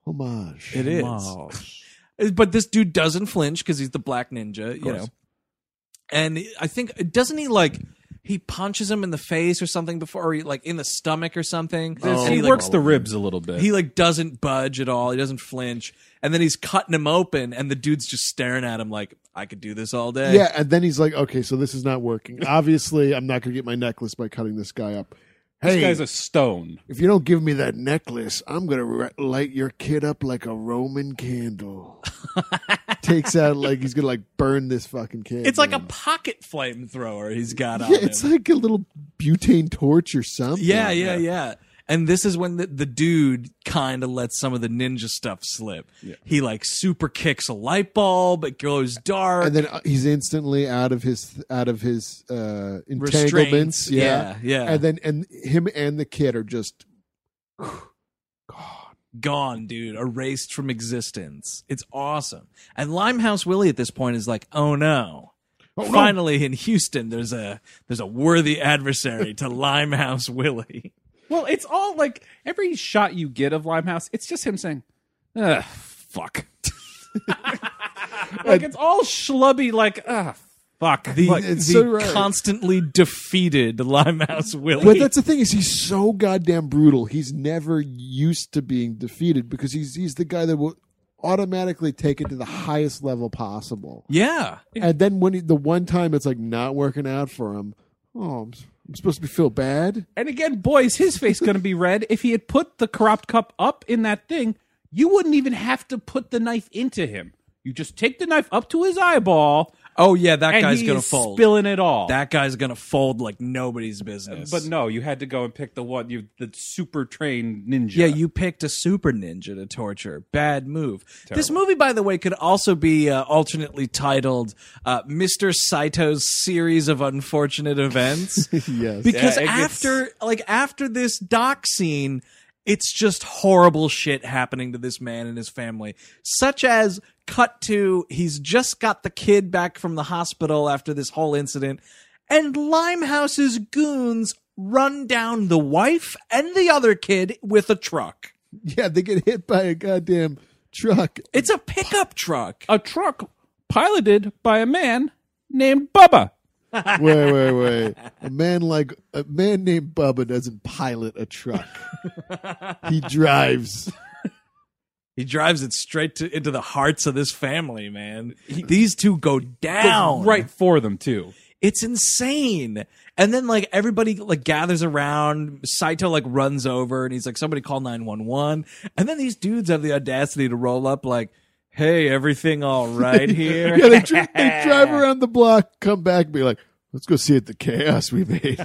homage. It is. But this dude doesn't flinch because he's the black ninja, you know. And I think, doesn't he like, he punches him in the face or something before, or he, like in the stomach or something. Oh, and he, like, works the ribs a little bit. He like doesn't budge at all. He doesn't flinch. And then he's cutting him open, and the dude's just staring at him like, I could do this all day. Yeah, and then he's like, okay, so this is not working. Obviously, I'm not going to get my necklace by cutting this guy up. This Hey, guy's a stone. if you don't give me that necklace, I'm going to light your kid up like a Roman candle. Takes out like he's going to like burn this fucking kid. It's like a man. pocket flamethrower he's got on Yeah, him. it's like a little butane torch or something. Yeah, yeah, yeah. And this is when the, the dude kind of lets some of the ninja stuff slip. Yeah. He like super kicks a light bulb. It goes dark. And then uh, he's instantly out of his out of his uh, entanglements. Restraints. Yeah. Yeah, yeah. And then and him and the kid are just Gone, dude. Erased from existence. It's awesome. And Limehouse Willie at this point is like, oh no. Oh, no. Finally in Houston, there's a there's a worthy adversary to Limehouse Willie. Well, it's all like every shot you get of Limehouse, it's just him saying, ugh, fuck. Like it's all schlubby, like, ugh, fuck. The, Like, it's the so right. constantly defeated Limehouse Willie. But that's the thing is he's so goddamn brutal. He's never used to being defeated because he's he's the guy that will automatically take it to the highest level possible. yeah. And then when he, the one time it's like not working out for him, oh, I'm, I'm supposed to be feel bad. and again, boys, his face going to be red. If he had put the corrupt cup up in that thing, you wouldn't even have to put the knife into him. You just take the knife up to his eyeball, Oh yeah, that and guy's he gonna is fold. spilling it all. That guy's gonna fold like nobody's business. But no, you had to go and pick the one, you the super trained ninja. yeah, you picked a super ninja to torture. Bad move. This movie, by the way, could also be uh, alternately titled uh, Mister Saito's Series of Unfortunate Events. Yes. Because Yeah, it gets- after like after this dock scene, it's just horrible shit happening to this man and his family. Such as cut to he's just got the kid back from the hospital after this whole incident, and Limehouse's goons run down the wife and the other kid with a truck. Yeah, they get hit by a goddamn truck. It's a pickup truck. a truck piloted by a man named Bubba. Wait, wait, wait. A man like a man named Bubba doesn't pilot a truck. He drives. He drives it straight to, into the hearts of this family, man. These two go down. Right for them, too. It's insane. And then like everybody like gathers around. Saito like runs over and he's like, somebody call nine one one. And then these dudes have the audacity to roll up like, hey, everything all right here? Yeah, they, dri- they drive around the block, come back, and be like, let's go see it, the chaos we made.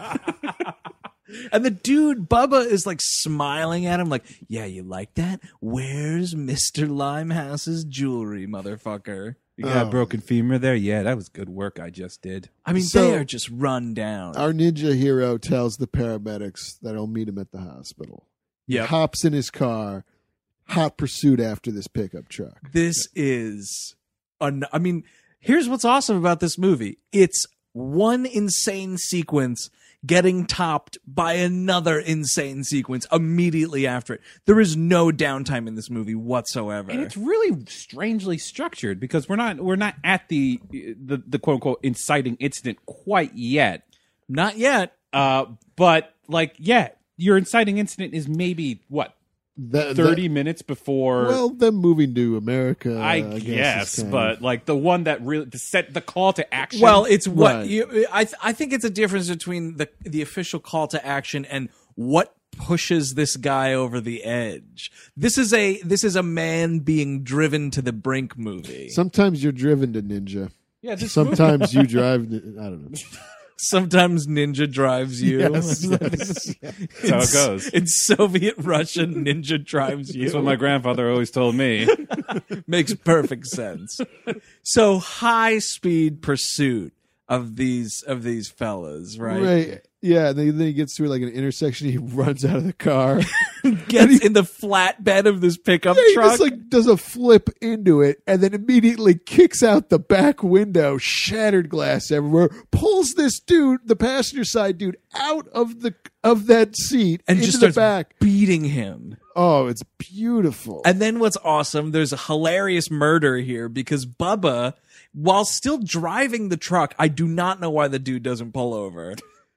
And the dude, Bubba, is like smiling at him like, yeah, you like that? Where's Mister Limehouse's jewelry, motherfucker? You got Oh. a broken femur there? Yeah, that was good work I just did. I mean, So- they are just run down. Our ninja hero tells the paramedics that he'll meet him at the hospital. Yep. He hops in his car, hot pursuit after this pickup truck. This is, an, I mean, here's what's awesome about this movie. It's one insane sequence getting topped by another insane sequence immediately after it. There is no downtime in this movie whatsoever. And it's really strangely structured because we're not we're not at the the, the quote unquote inciting incident quite yet. Not yet. Uh, but like, yeah, your inciting incident is maybe what That, thirty that- minutes before. well, them moving to America. I, I guess, guess, is kind but of- like the one that really to set the call to action. Well, it's what Right. you. I th- I think it's a difference between the the official call to action and what pushes this guy over the edge. This is a this is a man being driven to the brink movie. sometimes you're driven to ninja. yeah, this Sometimes you drive. To, I don't know. Sometimes ninja drives you. Yes, yes. That's how it goes. It's Soviet Russian ninja drives you. That's what my grandfather always told me. Makes perfect sense. So high speed pursuit of these of these fellas, right? Right. Yeah, and then, then he gets through like an intersection. He runs out of the car. Gets in the flatbed of this pickup Yeah, he truck. just like does a flip into it and then immediately kicks out the back window, shattered glass everywhere, pulls this dude, the passenger side dude, out of the of that seat and into just the starts back. beating him. Oh, it's beautiful. And then what's awesome, there's a hilarious murder here because Bubba, while still driving the truck, I do not know why the dude doesn't pull over.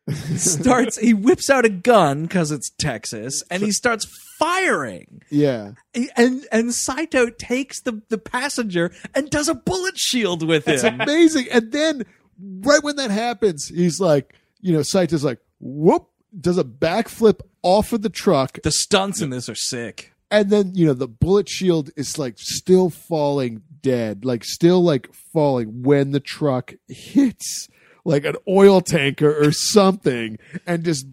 starts he whips out a gun because it's Texas and he starts firing. Yeah. And and Saito takes the, the passenger and does a bullet shield with him. It's amazing. And then right when that happens, he's like, you know, Saito's like, whoop, does a backflip off of the truck. The stunts in this are sick. And then, you know, the bullet shield is like still falling dead, like still like falling when the truck hits like an oil tanker or something and just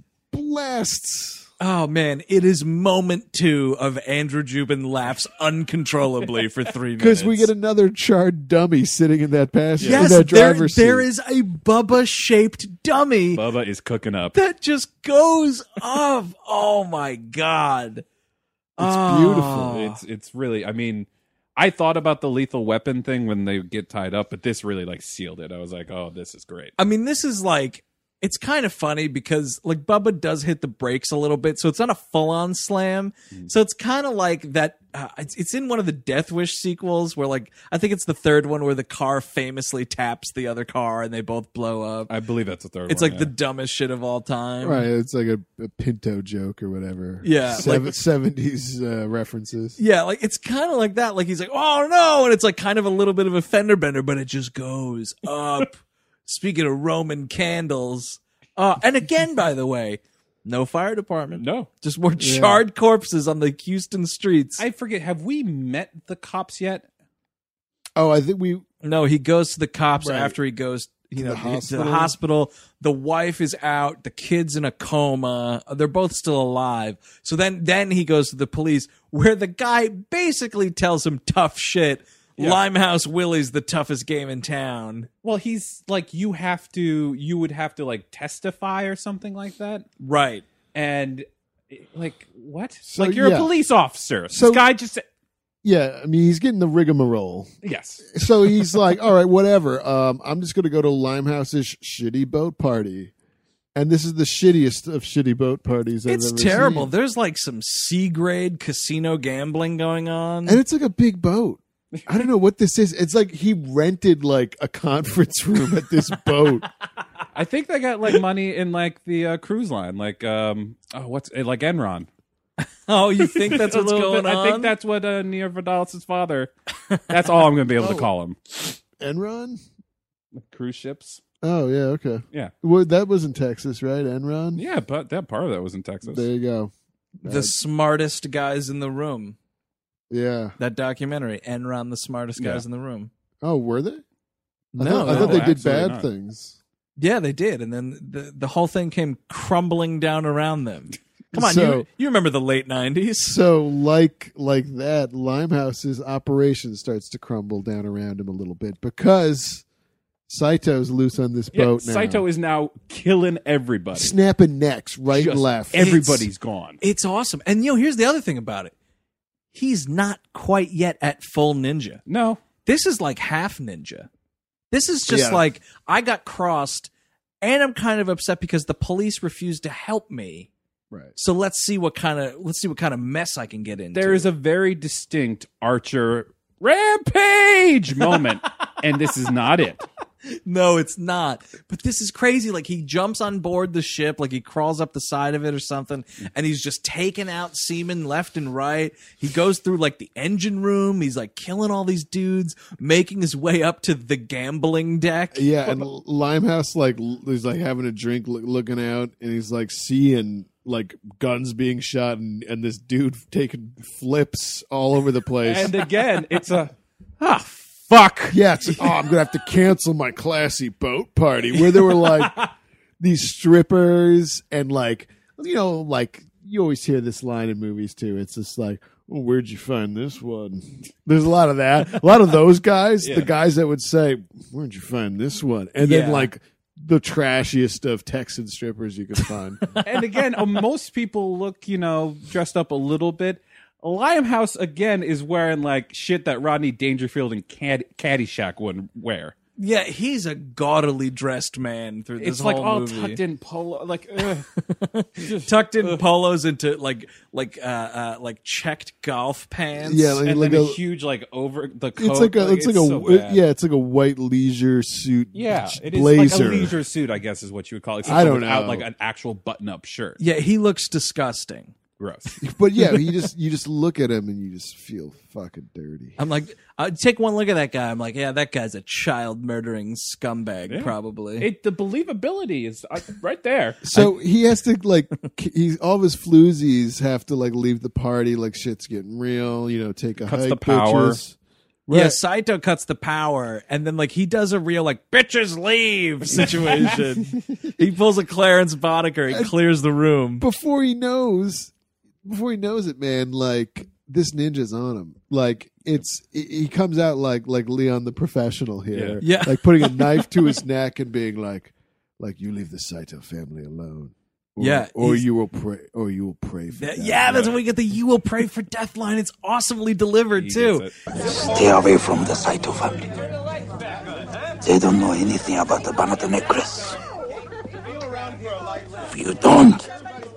blasts. Oh man, it is moment two of Andrew Jubin laughs uncontrollably for three minutes. Because we get another charred dummy sitting in that passenger, yes, in that there, driver's seat. there is a Bubba-shaped dummy Bubba is cooking up. that just goes off. Oh my god, It's Oh. beautiful. It's it's really. I mean, I thought about the lethal weapon thing when they get tied up, but this really like sealed it. I was like, oh, this is great. I mean, this is like, it's kind of funny because like Bubba does hit the brakes a little bit, so it's not a full on slam. Mm. So it's kind of like that. Uh, it's, it's in one of the Death Wish sequels where like I think it's the third one where the car famously taps the other car and they both blow up. I believe that's the third It's one. like yeah. the dumbest shit of all time. Right, it's like a, a Pinto joke or whatever. Yeah, Seven, like- seventies uh, references. Yeah, like it's kind of like that. Like he's like, oh no, and it's like kind of a little bit of a fender bender, but it just goes up. Speaking of Roman candles, uh, and again, by the way, no fire department, No. just more charred corpses on the Houston streets. I forget. Have we met the cops yet? Oh, I think we. no, he goes to the cops Right. after he goes, you know, the to the hospital. hospital. The wife is out. The kid's in a coma. They're both still alive. So then, then he goes to the police, where the guy basically tells him tough shit. Yeah. Limehouse Willie's the toughest game in town. Well, he's like, you have to, you would have to like testify or something like that. Right. And like, what? So, like, you're yeah. a police officer. So- this guy just, Yeah, I mean, he's getting the rigmarole. yes. So he's like, all right, whatever. Um, I'm just going to go to Limehouse's shitty boat party. And this is the shittiest of shitty boat parties I've It's ever terrible. seen. There's like some C grade casino gambling going on. And it's like a big boat. I don't know what this is. It's like he rented like a conference room at this boat. I think they got like money in like the uh, cruise line, like, um, oh, what's it, like Enron. Oh, you think that's A what's little going bit. on? I think that's what uh, Neo Vidalis's father. That's all I'm going to be able to call him. Enron? Cruise ships. Oh, yeah, okay. Yeah. Well, that was in Texas, right? Enron? Yeah, but that part of that was in Texas. There you go. the smartest guys in the room. Yeah. That documentary, Enron, the smartest guys Yeah. in the room. Oh, were they? I No, thought, I no, thought they did absolutely bad not. things. Yeah, they did, and then the the whole thing came crumbling down around them. Come on, So- you you remember the late nineties? So, like like that, Limehouse's operation starts to crumble down around him a little bit because Saito's loose on this Yeah, boat now. Saito is now killing everybody. snapping necks right Just and left. Everybody's gone. It's awesome, and you know, here's the other thing about it: he's not quite yet at full ninja. No. This is like half ninja. This is just Yeah. like I got crossed, and I'm kind of upset because the police refused to help me. Right. So let's see what kind of let's see what kind of mess I can get into. There is a very distinct Archer rampage moment, and this is not it. No, it's not. But this is crazy. Like he jumps on board the ship, like he crawls up the side of it or something, and he's just taking out seamen left and right. He goes through like the engine room. He's like killing all these dudes, making his way up to the gambling deck. Yeah, and Limehouse like l- he's like having a drink, look, looking out, and he's like seeing like guns being shot, and, and this dude taking flips all over the place. And again, it's a ah fuck. yeah, it's like, oh, I'm gonna have to cancel my classy boat party where there were like these strippers and like you know like you always hear this line in movies too. It's just like, oh, where'd you find this one? There's a lot of that. A lot of those guys, the guys that would say, where'd you find this one? And then Yeah. like the trashiest of Texan strippers you could find. And again, uh, most people look, you know, dressed up a little bit. Limehouse again is wearing like shit that Rodney Dangerfield and Cad- Caddyshack wouldn't wear. Yeah, he's a gaudily dressed man through this It's whole like all movie. tucked in polo, like ugh. Just, tucked in ugh. polos into like like uh, uh like checked golf pants. Yeah, like, and like then a, a, huge like over the coat. it's like a it's like a so it- bad. yeah, it's like a white leisure suit. Yeah, it is blazer. like a leisure suit, I guess, is what you would call it. Except I don't without know. like an actual button-up shirt. Yeah, he looks disgusting. Gross. But yeah, you just you just look at him and you just feel fucking dirty. I'm like, I take one look at that guy. I'm like, yeah, that guy's a child murdering scumbag, Yeah. probably. It, the believability is uh, right there. So he has to like he's all of his floozies have to like leave the party like shit's getting real. You know, take a Cuts hike. the power. Bitches. Yeah, Right. Saito cuts the power, and then like he does a real like bitches leave situation. He pulls a Clarence Boddicker and clears the room. Before he knows, before he knows it, man, like this ninja's on him. Like it's he he comes out like like Leon the Professional here. Yeah. Yeah. Like putting a knife to his neck and being like, like you leave the Saito family alone. Or, Yeah, or he's- you will pray, or you will pray for Yeah, that. yeah, that's when we get the "You will pray for death" line. It's awesomely delivered He too. gets it. Stay away from the Saito family. They don't know anything about the Banata necklace. If you don't,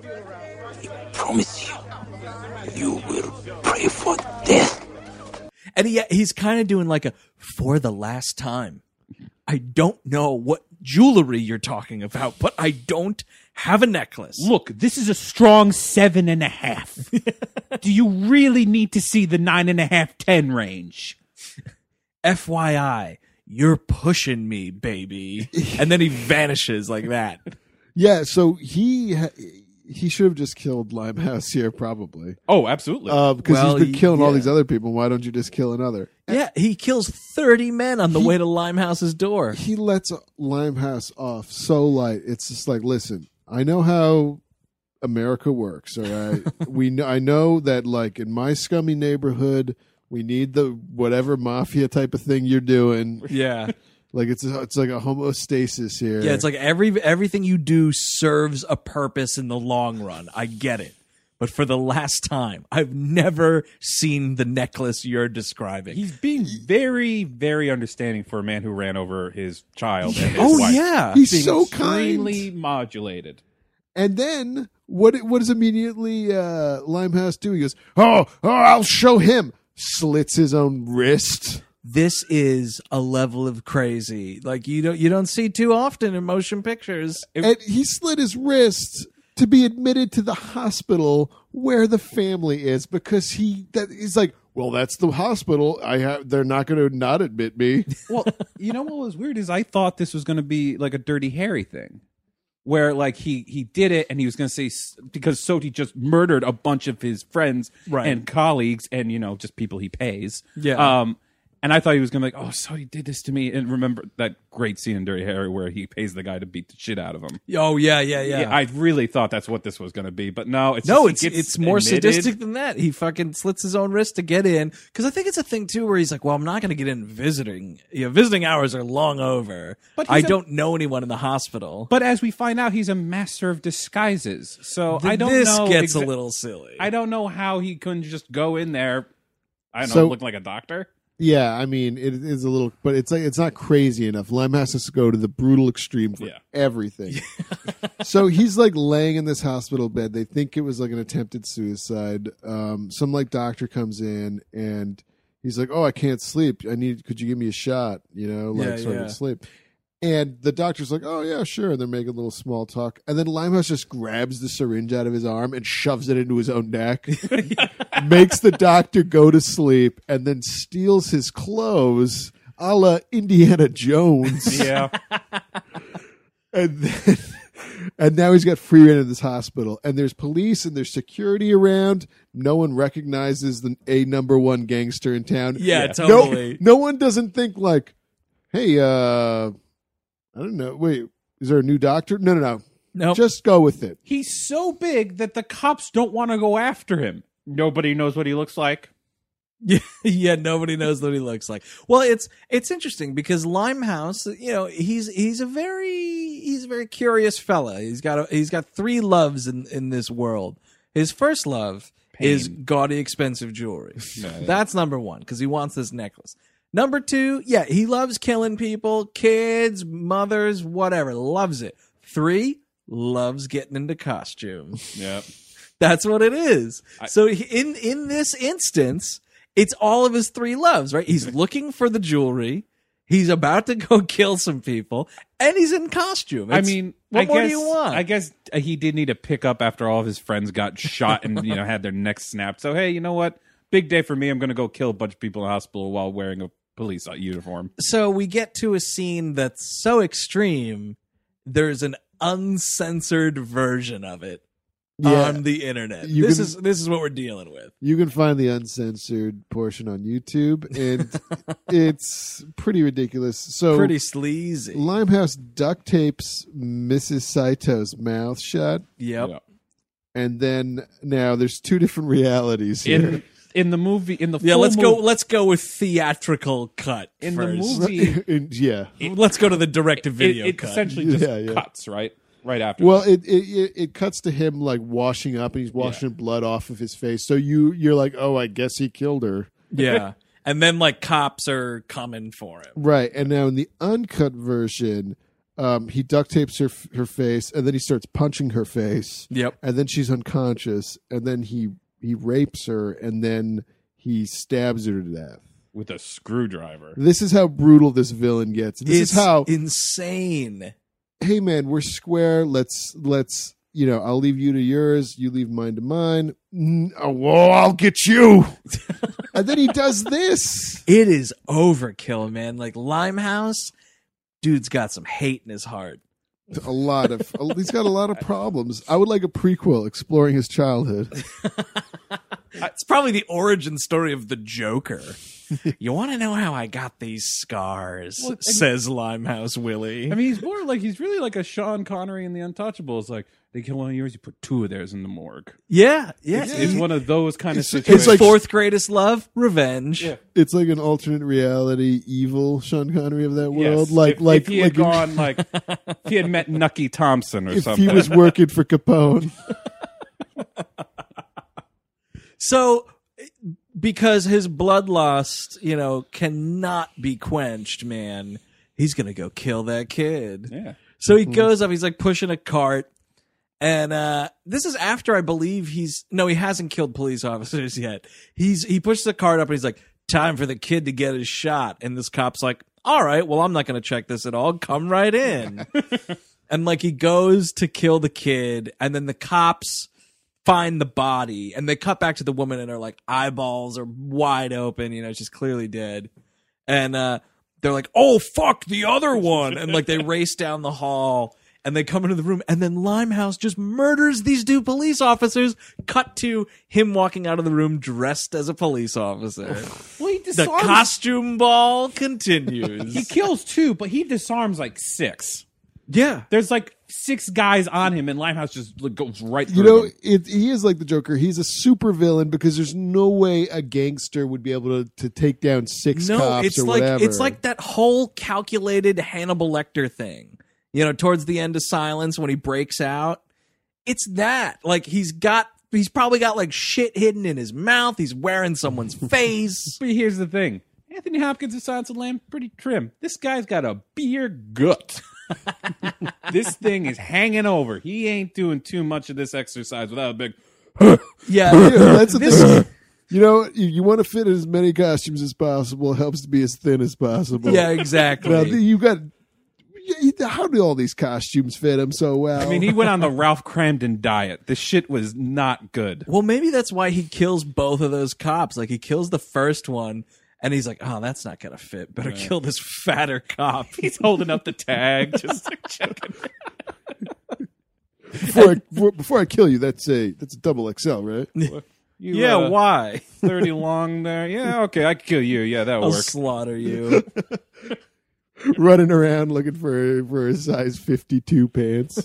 I promise you, you will pray for death. And he, he's kind of doing like a "for the last time." I don't know what jewelry you're talking about, but I don't have a necklace. Look, this is a strong seven and a half. Do you really need to see the nine and a half, ten range? F Y I, you're pushing me, baby. And then he vanishes like that. Yeah, so he ha- he should have just killed Limehouse here, probably, Oh, absolutely. uh, because Well, he's been he- killing all yeah. these other people. Why don't you just kill another? Yeah, he kills thirty men on the way to Limehouse's door. He lets Limehouse off so light. It's just like, listen, I know how America works. All right, we know. I know that, like in my scummy neighborhood, we need the whatever mafia type of thing you're doing. Yeah. Like it's a, it's like a homostasis here. Yeah, it's like every everything you do serves a purpose in the long run. I get it. But for the last time, I've never seen the necklace you're describing. He's being very, very understanding for a man who ran over his child and his oh wife. yeah. he's Being so extremely kind. modulated. And then what? What does immediately uh, Limehouse do? He goes, "Oh, oh, I'll show him." Slits his own wrist. This is a level of crazy like you don't you don't see too often in motion pictures. And he slit his wrist to be admitted to the hospital where the family is because he that he's like, well, that's the hospital. I have. They're not going to not admit me. Well, you know what was weird is I thought this was going to be like a Dirty Harry thing, where like he he did it and he was going to say s- because Soti just murdered a bunch of his friends Right. and colleagues and you know just people he pays. Yeah. Um, and I thought he was going to be like, oh, Soti did this to me. And remember that great scene in Dirty Harry where he pays the guy to beat the shit out of him. Oh yeah, yeah, yeah. I really thought that's what this was going to be, but no, it's No, just, it's he gets it's more admitted. sadistic than that. He fucking slits his own wrist to get in because I think it's a thing too where he's like, "Well, I'm not going to get in visiting. You know, visiting hours are long over. But I he's a- don't know anyone in the hospital." But as we find out, he's a master of disguises. So Th- I don't this know. gets exa- a little silly. I don't know how he couldn't just go in there. I don't know, So- looking like a doctor. Yeah, I mean, it is a little, but it's like it's not crazy enough. Limehouse has to go to the brutal extreme for Yeah. everything. So he's like laying in this hospital bed. They think it was like an attempted suicide. Um, some like doctor comes in and he's like, "Oh, I can't sleep. I need. Could you give me a shot? You know, like Yeah, so I yeah. can sleep." And the doctor's like, "Oh yeah, sure." And they're making a little small talk. And then Limehouse just grabs the syringe out of his arm and shoves it into his own neck. Makes the doctor go to sleep and then steals his clothes, a la Indiana Jones. Yeah. And then, and now he's got free reign of this hospital. And there's police and there's security around. No one recognizes the a number one gangster in town. Yeah, No- totally. No, one doesn't think like, hey, uh, I don't know. Wait, is there a new doctor? No, no, no. Nope. Just go with it. He's so big that the cops don't want to go after him. Nobody knows what he looks like. Yeah, yeah, nobody knows what he looks like. Well, it's it's interesting because Limehouse, you know, he's he's a very he's a very curious fella. He's got a, he's got three loves in in this world. His first love Pain. is gaudy, expensive jewelry. That's number one because he wants this necklace. Number two, yeah, he loves killing people, kids, mothers, whatever, loves it. Three, loves getting into costume. Yep. That's what it is. I- So he- in in this instance, it's all of his three loves, right? He's looking for the jewelry. He's about to go kill some people, and he's in costume. I It's- mean, what I more guess, do you want? I guess uh, he did need to pick up after all of his friends got shot and you know had their necks snapped. So hey, you know what? Big day for me. I'm going to go kill a bunch of people in the hospital while wearing a police uniform. So we get to a scene that's so extreme. There's an uncensored version of it Yeah. on the internet. You This can- is this is what we're dealing with. You can find the uncensored portion on YouTube, and it's pretty ridiculous. So Pretty sleazy. Limehouse duct tapes Missus Saito's mouth shut, Yep. Yeah. and then now there's two different realities here. In in the movie, in the Yeah, full let's go. mov- Let's go with theatrical cut in the first. movie. And, yeah. Let's go to the direct-to-video it, it cut. essentially just Yeah, yeah. cuts right, right after. Well, it, it it it cuts to him like washing up, and he's washing blood off of his face. So you you're like, oh, I guess he killed her, Yeah, and then like cops are coming for him. right? And now in the uncut version, um, he duct tapes her her face, and then he starts punching her face. Yep. And then she's unconscious, and then he he rapes her, and then he stabs her to death. with a screwdriver. This is how brutal this villain gets. This It's is how, insane. hey man, we're square. Let's let's you know, I'll leave you to yours, you leave mine to mine. Mm, oh, whoa, I'll get you. And then he does this. It is overkill, man. Like Limehouse, dude's got some hate in his heart. A lot of he's got a lot of problems. I would like a prequel exploring his childhood. It's probably the origin story of the Joker. You want to know how I got these scars? Well, and- says Limehouse Willie. I mean, he's more like he's really like a Sean Connery in The Untouchables. Like they kill one of yours, you put two of theirs in the morgue. yeah, yeah. It's, it's one of those kind It's- of it's situations. His fourth greatest love, revenge. Yeah. It's like an alternate reality evil Sean Connery of that world. Yes. Like if, like if he had like gone like if he had met Nucky Thompson or if something. he was working for Capone. So, because his bloodlust, you know, cannot be quenched, man, he's gonna go kill that kid. Yeah. So he goes up. He's like pushing a cart, and uh, this is after I believe he's no, he hasn't killed police officers yet. He's he pushes the cart up, and he's like, "Time for the kid to get his shot." And this cop's like, "All right, well, I'm not gonna check this at all. Come right in." And like he goes to kill the kid, and then the cops find the body, and they cut back to the woman, and her like eyeballs are wide open. You know, she's clearly dead, and uh, they're like, "Oh fuck, the other one!" And like they race down the hall, and they come into the room, and then Limehouse just murders these two police officers. Cut to him walking out of the room dressed as a police officer. Well, he The disarms. costume ball continues. He kills two, but he disarms like six. yeah. There's like six guys on him, and Limehouse just like, goes right through You know, them. it, he is like the Joker. He's a super villain because there's no way a gangster would be able to, to take down six No, cops it's or like whatever. it's like that whole calculated Hannibal Lecter thing. You know, towards the end of Silence when he breaks out, it's that. Like he's got, he's probably got like shit hidden in his mouth. He's wearing someone's face. But here's the thing: Anthony Hopkins is Silence of the Lambs pretty trim. This guy's got a beer gut. This thing is hanging over. He ain't doing too much of this exercise without a big. Yeah, Yeah, that's the this- thing. You know, you, you want to fit in as many costumes as possible. It helps to be as thin as possible. yeah, exactly. Now, you got. yeah, How do all these costumes fit him so well? I mean, he went on the Ralph Cramden diet. This shit was not good. Well, maybe that's why he kills both of those cops. Like he kills the first one, and he's like, "Oh, that's not gonna fit. Better kill this fatter cop." He's holding up the tag, just like checking. before, I, before, before I kill you, that's a that's a double X L, right? You, yeah, uh, why? thirty long there. Yeah, okay, I can kill you. Yeah, that'll I'll work. slaughter you. Running around looking for for a size fifty-two pants.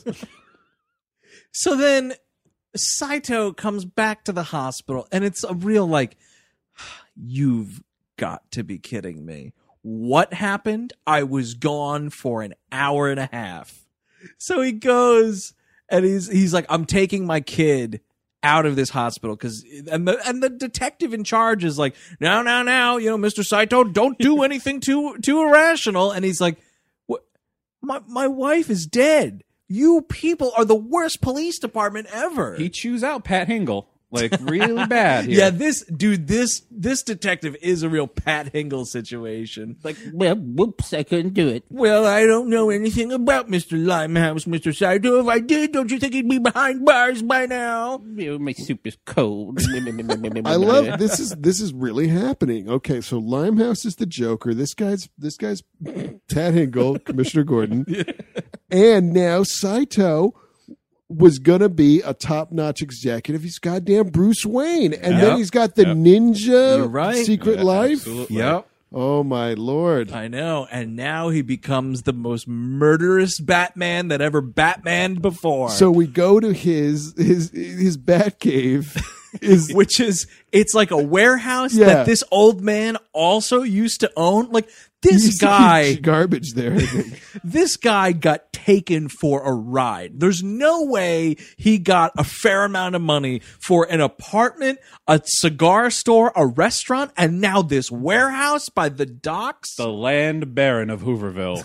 So then Saito comes back to the hospital, and it's a real like, you've got to be kidding me. What happened? I was gone for an hour and a half. So he goes and he's he's like, I'm taking my kid out of this hospital because and the and the detective in charge is like, now, now, now, you know, Mister Saito, don't do anything too too irrational. And he's like, what? My my wife is dead. You people are the worst police department ever. He chews out Pat Hingle. Like, really bad here. Yeah, this dude, this this detective is a real Pat Hingle situation. Like, well, whoops, I couldn't do it. Well, I don't know anything about Mister Limehouse, Mister Saito. If I did, don't you think he'd be behind bars by now? My soup is cold. I love this is this is really happening. Okay, so Limehouse is the Joker. This guy's this guy's Pat Hingle, Commissioner Gordon, and now Saito was gonna be a top-notch executive. He's goddamn Bruce Wayne, and Yep. then he's got the Yep. ninja You're right. Secret Yeah, Life. absolutely. Yep. Oh my lord! I know. And now he becomes the most murderous Batman that ever Batmaned before. So we go to his his his Bat Cave. Is which is, it's like a warehouse Yeah. that this old man also used to own. Like, he this used to keep guy, garbage there. I think. this guy got taken for a ride. There's no way he got a fair amount of money for an apartment, a cigar store, a restaurant, and now this warehouse by the docks. The land baron of Hooverville.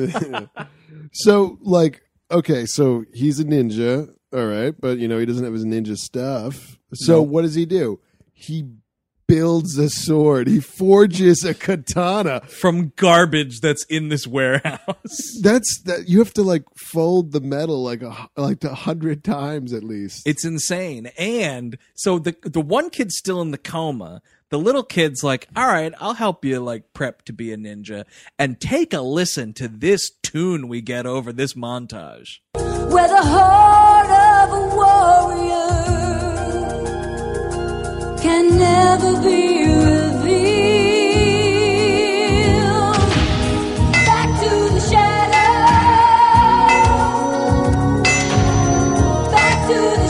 So, like, okay, so he's a ninja, all right, but you know he doesn't have his ninja stuff. So Nope. what does he do? He builds a sword. He forges a katana. From garbage that's in this warehouse. That's that. You have to like fold the metal like a like a hundred times at least. It's insane. And so the the one kid's still in the coma. The little kid's like, all right, I'll help you like prep to be a ninja. And take a listen to this tune we get over this montage. Where the heart of a warrior can never be revealed. Back to the shadow. Back to the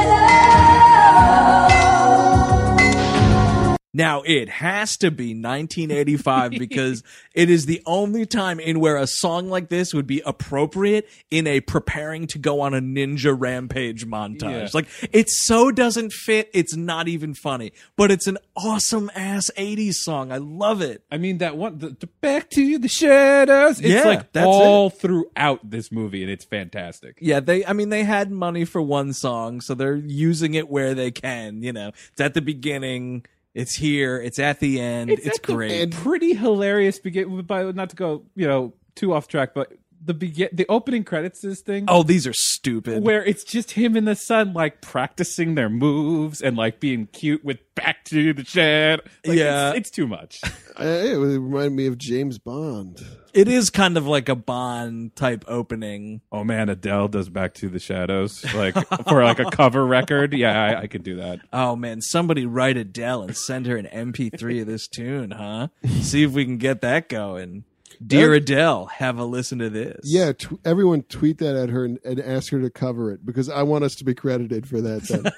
shadow. Now, it has to be nineteen eighty-five because it is the only time in where a song like this would be appropriate in a preparing to go on a ninja rampage montage. Yeah. Like, it so doesn't fit, it's not even funny. But it's an awesome-ass eighties song. I love it. I mean, that one, the, the Back to the Shadows. It's Yeah, like that's all throughout this movie, and it's fantastic. Yeah, they, I mean, they had money for one song, so they're using it where they can, you know. It's at the beginning, it's here, it's at the end, it's, at the great. end. Pretty hilarious. Begin by not to go, you know, too off track, but the begin the opening credits is thing. Oh, these are stupid. Where it's just him and the son like practicing their moves and like being cute with Back to the Shed. Like, Yeah. it's, it's too much. Uh, it would remind me of James Bond. It is kind of like a Bond type opening. Oh man, Adele does Back to the Shadows like for like a cover record. Yeah, I, I could do that. Oh man, somebody write Adele and send her an M P three of this tune, huh? See if we can get that going. Dear Adele, have a listen to this. Yeah, t- everyone tweet that at her and, and ask her to cover it because I want us to be credited for that. Then.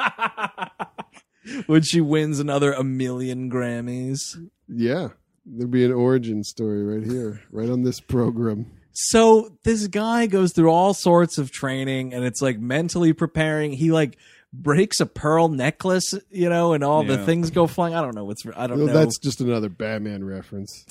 When she wins another a million Grammys. Yeah, there'd be an origin story right here, right on this program. So this guy goes through all sorts of training and it's like mentally preparing. He like breaks a pearl necklace, you know, and all the Yeah. things go flying. I don't know what's, I don't Well, know. that's just another Batman reference.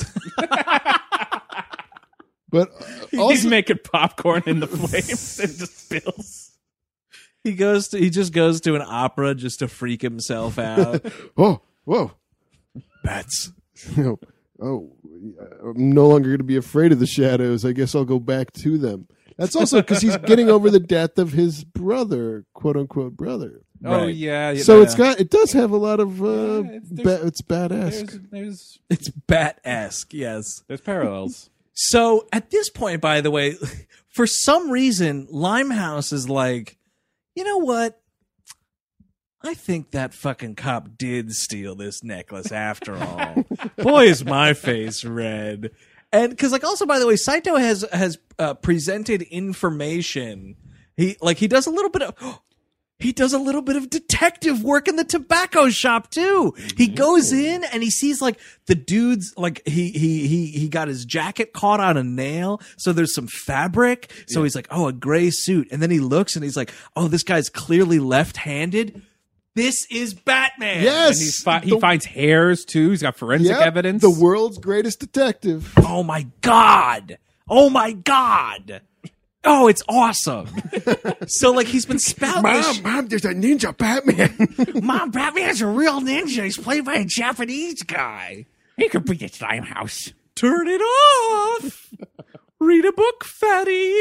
But uh, He's also, making popcorn in the flames and just spills. He goes to, he just goes to an opera just to freak himself out. whoa, whoa, Bats. you know, oh, I'm no longer going to be afraid of the shadows. I guess I'll go back to them. That's also because he's getting over the death of his brother, quote unquote brother. Oh Right. yeah. yeah. So it's got it does have a lot of uh, Yeah, it's- ba- there's- it's badass. there's, there's It's bat-esque, yes. there's parallels. So at this point, by the way, for some reason, Limehouse is like, you know what? I think that fucking cop did steal this necklace after all. Boy, is my face red. And because, like, also, by the way, Saito has has uh, presented information. He like he does a little bit of. He does a little bit of detective work in the tobacco shop too. He goes in and he sees like the dude's like he he he he got his jacket caught on a nail, so there's some fabric. So he's like, "Oh, a gray suit." And then he looks and he's like, "Oh, this guy's clearly left-handed. this is Batman. Yes. And he's fi- he The- finds hairs too. He's got forensic Yep, evidence. The world's greatest detective. Oh my God. Oh my God. Oh, it's awesome. So, like, he's been spouting this sh- Mom, there's a ninja Batman. Mom, Batman's a real ninja. He's played by a Japanese guy. He could be the slime house. Turn it off. Read a book, fatty.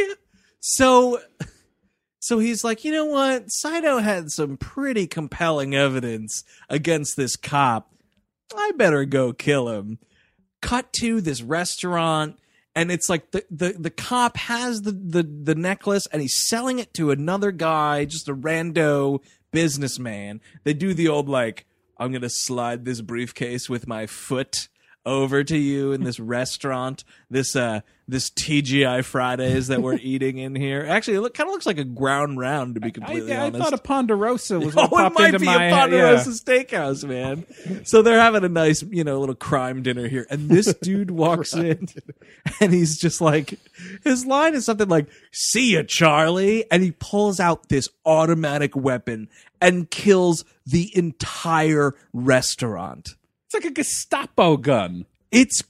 So, so he's like, you know what? Saito had some pretty compelling evidence against this cop. I better go kill him. Cut to this restaurant. And it's like the, the, the cop has the, the, the necklace and he's selling it to another guy, just a rando businessman. They do the old, like, I'm going to slide this briefcase with my foot over to you in this restaurant, this uh this T G I Fridays that we're eating in here. Actually, it look, kind of looks like a ground round, to be completely I, I honest. thought a Ponderosa was Oh, what it popped might into be my a head. Ponderosa Yeah. Steakhouse, man. So they're having a nice, you know, little crime dinner here, and this dude walks in, and he's just like, his line is something like, "See ya, Charlie," and he pulls out this automatic weapon and kills the entire restaurant. It's like a Gestapo gun. It's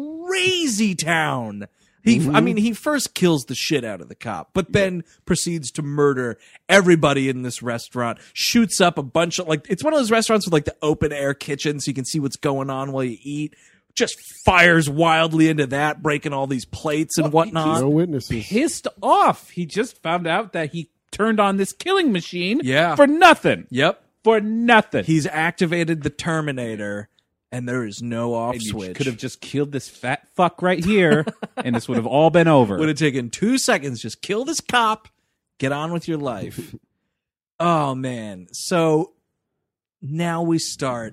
crazy town. He, I mean, he first kills the shit out of the cop, but then proceeds to murder everybody in this restaurant, shoots up a bunch of, like, it's one of those restaurants with, like, the open air kitchen so you can see what's going on while you eat. Just fires wildly into that, breaking all these plates and whatnot. No witnesses. Pissed off. He just found out that he turned on this killing machine Yeah. for nothing. Yep. For nothing. He's activated the Terminator, and there is no off And you switch. could have just killed this fat fuck right here, and this would have all been over. Would have taken two seconds. Just kill this cop. Get on with your life. Oh, man. So now we start.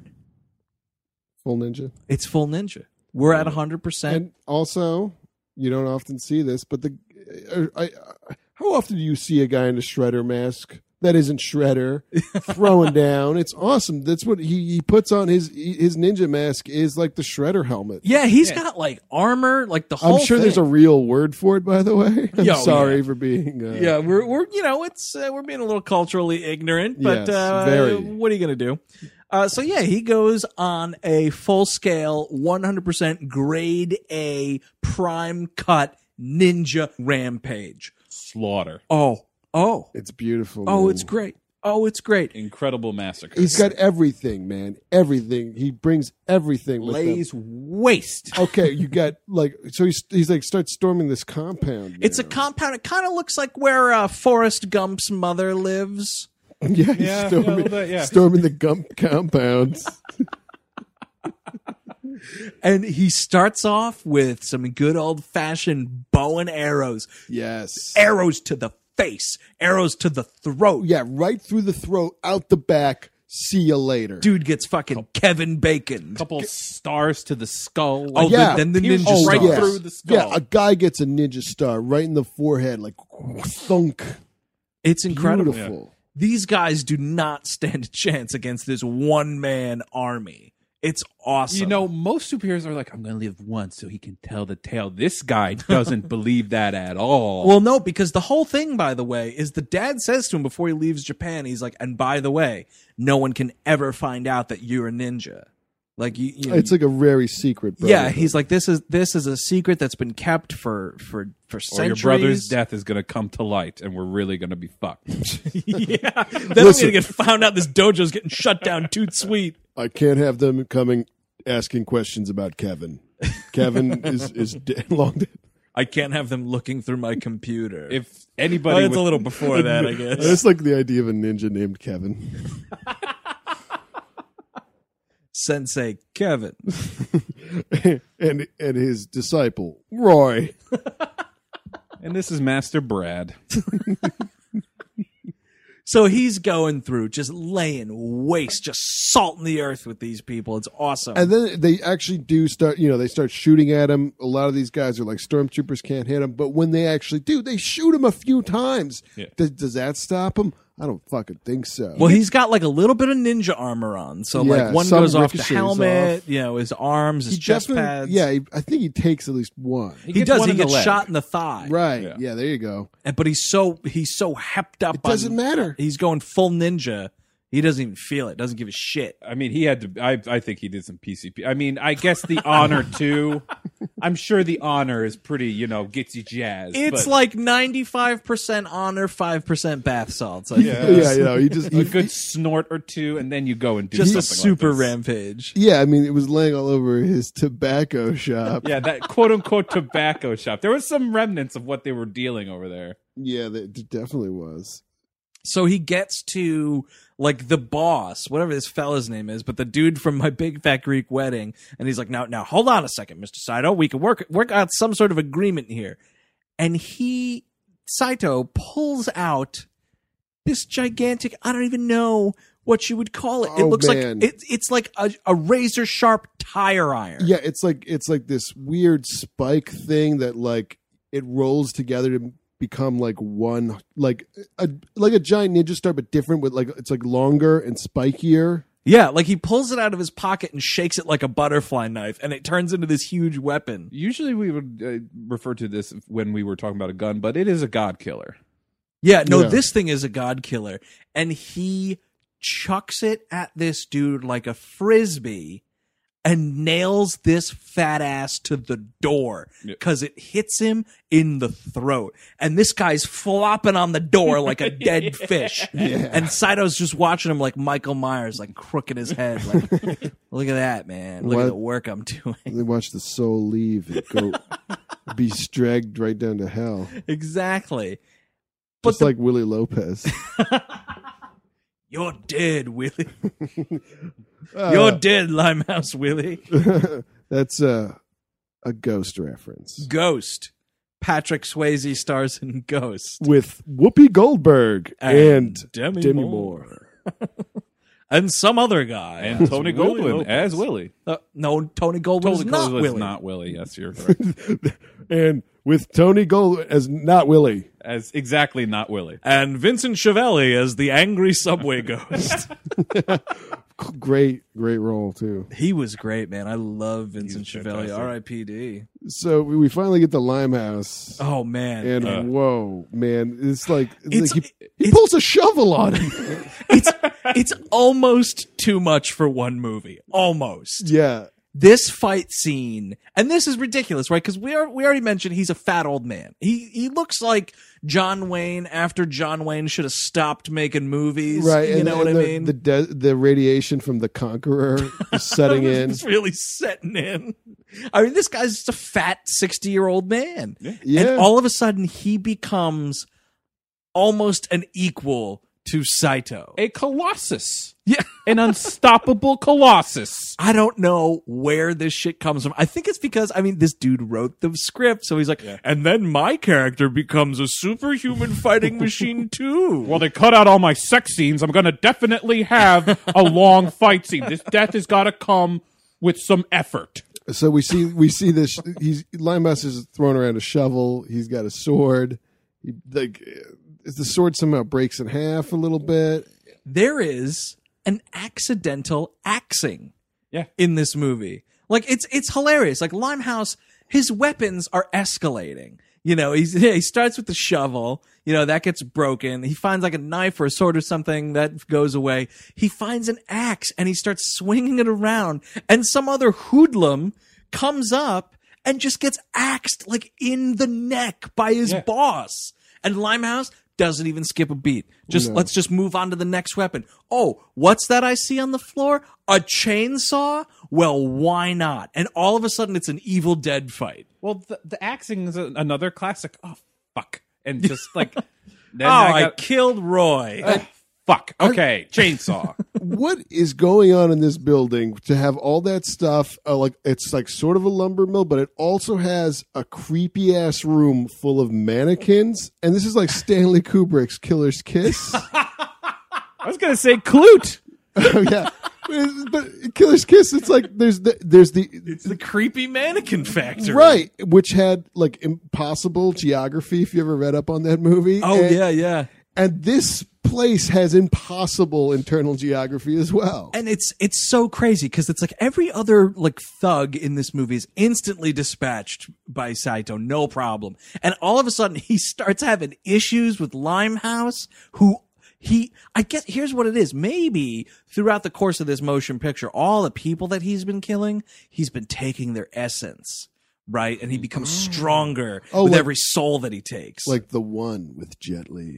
Full ninja. It's full ninja. We're at one hundred percent. And also, you don't often see this, but the uh, I, uh, how often do you see a guy in a Shredder mask that isn't Shredder throwing down? It's awesome. That's what he, he puts on. His his ninja mask is like the Shredder helmet. Yeah, he's got like armor, like the whole I'm sure thing. there's a real word for it, by the way. I'm Yo, sorry yeah. for being. Uh, Yeah, we're we're you know it's uh, we're being a little culturally ignorant, but Yes, uh, very. what are you gonna do? Uh, so yeah, he goes on a full scale, one hundred percent grade A prime cut ninja rampage. Slaughter. Oh, oh, It's beautiful. oh, man. it's great. Oh, it's great. Incredible massacre. He's got everything, man. Everything. He brings everything with him. Lays waste. Okay, you got like so he's he's like starts storming this compound. It's a now. compound. It kind of looks like where uh, Forrest Gump's mother lives. yeah, he's Yeah, storming, yeah, a little bit, yeah. storming the Gump compounds. And he starts off with some good old fashioned bow and arrows. Yes. Arrows to the face, arrows to the throat. Yeah, right through the throat, out the back. See you later. Dude gets fucking Kevin Bacon. Couple stars to the skull. Oh, yeah. then the Pierce ninja Oh, right stars. yes. through the skull. Yeah, a guy gets a ninja star right in the forehead, like thunk. It's incredible. Beautiful. These guys do not stand a chance against this one man army. It's awesome. You know, most superheroes are like, I'm going to live once so he can tell the tale. This guy doesn't believe that at all. Well, no, because the whole thing, by the way, is the dad says to him before he leaves Japan, he's like, and by the way, no one can ever find out that you're a ninja. Like you, you It's like a very secret. yeah, brotherhood. he's like, this is this is a secret that's been kept for for for or centuries. your brother's death is going to come to light, and we're really going to be fucked. Yeah, then I'm Listen. gonna get found out. This dojo's getting shut down. Toot sweet. I can't have them coming asking questions about Kevin. Kevin is is dead, long dead. I can't have them looking through my computer. If Oh, anybody it's with- a little before that, I guess. It's like the idea of a ninja named Kevin. Sensei Kevin. and and his disciple Roy. and this is Master Brad. So he's going through, just laying waste, just salting the earth with these people. It's awesome. And then they actually do start, you know, they start shooting at him. A lot of these guys are like stormtroopers can't hit him, but when they actually do, they shoot him a few times. Yeah. Does, does that stop him? I don't fucking think so. well, he's got like a little bit of ninja armor on. So Yeah, like one some goes off the ricochets helmet, off. you know, his arms, his he chest definitely- pads. Yeah, he, I think he takes at least one. he, gets does. one He in the gets leg. shot in the thigh. Right. Yeah. Yeah. There you go. And, but he's so he's so hepped up. It doesn't on, matter. He's going full ninja. He doesn't even feel it. Doesn't give a shit. I mean, he had to. I I think he did some P C P. I mean, I guess the honor too. I'm sure the honor is pretty, you know, gets you jazzed. It's but, like ninety-five percent honor, five percent bath salts. I Yeah. guess. Yeah, you know, he just a he, good snort or two, and then you go and do Just a something super like this. rampage. yeah. I mean, it was laying all over his tobacco shop. Yeah, that quote unquote tobacco shop. There was some remnants of what they were dealing over there. Yeah, that definitely was. So he gets to like the boss, whatever this fella's name is, but the dude from My Big Fat Greek Wedding, and he's like, "Now, now, hold on a second, Mister Saito. We can work work out some sort of agreement here." And he, Saito, pulls out this gigantic. I don't even know what you would call it. It Oh, looks man. like it, it's like a, a razor sharp tire iron. Yeah, it's like it's like this weird spike thing that like it rolls together to become like one, like a like a giant ninja star, but different. With like it's like longer and spikier. Yeah, like he pulls it out of his pocket and shakes it like a butterfly knife, and it turns into this huge weapon. Usually, we would uh, refer to this when we were talking about a gun, but it is a god killer. Yeah, no, Yeah. this thing is a god killer, and he chucks it at this dude like a frisbee and nails this fat ass to the door because it hits him in the throat. And this guy's flopping on the door like a dead fish. And Saito's just watching him like Michael Myers, like crooking his head. Like, look at that, man. Look What? at the work I'm doing. They watch the soul leave and go be dragged right down to hell, Exactly. just the- like Willie Lopez. You're dead, Willie. Uh, You're dead, Limehouse Willie. That's a a Ghost reference Ghost. Patrick Swayze stars in Ghost. with Whoopi Goldberg and, Demi, Demi Moore. Moore. And some other guy. And Tony Willie Goldwyn Lopez. as Willie. Uh, no, Tony Goldwyn's Tony not Goldwyn's Willie. not Willie. Yes, you're correct. And with Tony Gold as not Willie. as exactly not Willie. And Vincent Chiavelli as the angry subway ghost. Great, great role too. He was great, man. I love Vincent He was Chiavelli. fantastic. R I P D. So we finally get the Limehouse. Oh, man. And Uh, whoa, man, it's like, It's- like he, he it's- pulls a shovel on him. it's, it's almost too much for one movie. Almost. Yeah. This fight scene, and this is ridiculous, right? Because we are we already mentioned he's a fat old man. He he looks like John Wayne after John Wayne should have stopped making movies. Right. You and, know what I and the, mean? The de- the radiation from the Conqueror is setting in. It's really setting in. I mean, this guy's just a fat sixty year old man, Yeah. and all of a sudden he becomes almost an equal to Saito. A colossus. Yeah. An unstoppable colossus. I don't know where this shit comes from. I think it's because, I mean, this dude wrote the script, so he's like, and then my character becomes a superhuman fighting machine too. Well, they cut out all my sex scenes. I'm going to definitely have a long fight scene. This death has got to come with some effort. So we see we see this. He's Limehouse is throwing around a shovel. He's got a sword. He, like the sword somehow breaks in half a little bit. There is an accidental axing Yeah. in this movie. Like it's it's hilarious. Like Limehouse, his weapons are escalating. You know, he's he starts with the shovel. You know, that gets broken. He finds like a knife or a sword or something that goes away. He finds an axe and he starts swinging it around. And some other hoodlum comes up and just gets axed like in the neck by his Yeah. boss. And Limehouse doesn't even skip a beat. Just No. let's just move on to the next weapon. Oh, what's that I see on the floor? A chainsaw? Well, why not? And all of a sudden, it's an Evil Dead fight. Well, the, the axing is a, another classic. Oh, fuck. And just like, then oh, I, got, killed Roy. uh, fuck. Okay, chainsaw. What is going on in this building to have all that stuff? Uh, like it's like sort of a lumber mill, but it also has a creepy ass room full of mannequins. And this is like Stanley Kubrick's Killer's Kiss. I was going to say Clute. Oh yeah, but Killer's Kiss. It's like there's the there's the It's the creepy mannequin factory. right, which had like impossible geography. If you ever read up on that movie. Oh, And- yeah, yeah. and this place has impossible internal geography as well. And it's it's so crazy because it's like every other like thug in this movie is instantly dispatched by Saito, no problem. And all of a sudden he starts having issues with Limehouse, who he, I guess, here's what it is. Maybe throughout the course of this motion picture, all the people that he's been killing, he's been taking their essence, right? And he becomes stronger Oh, with like- every soul that he takes. Like the one with Jet Li.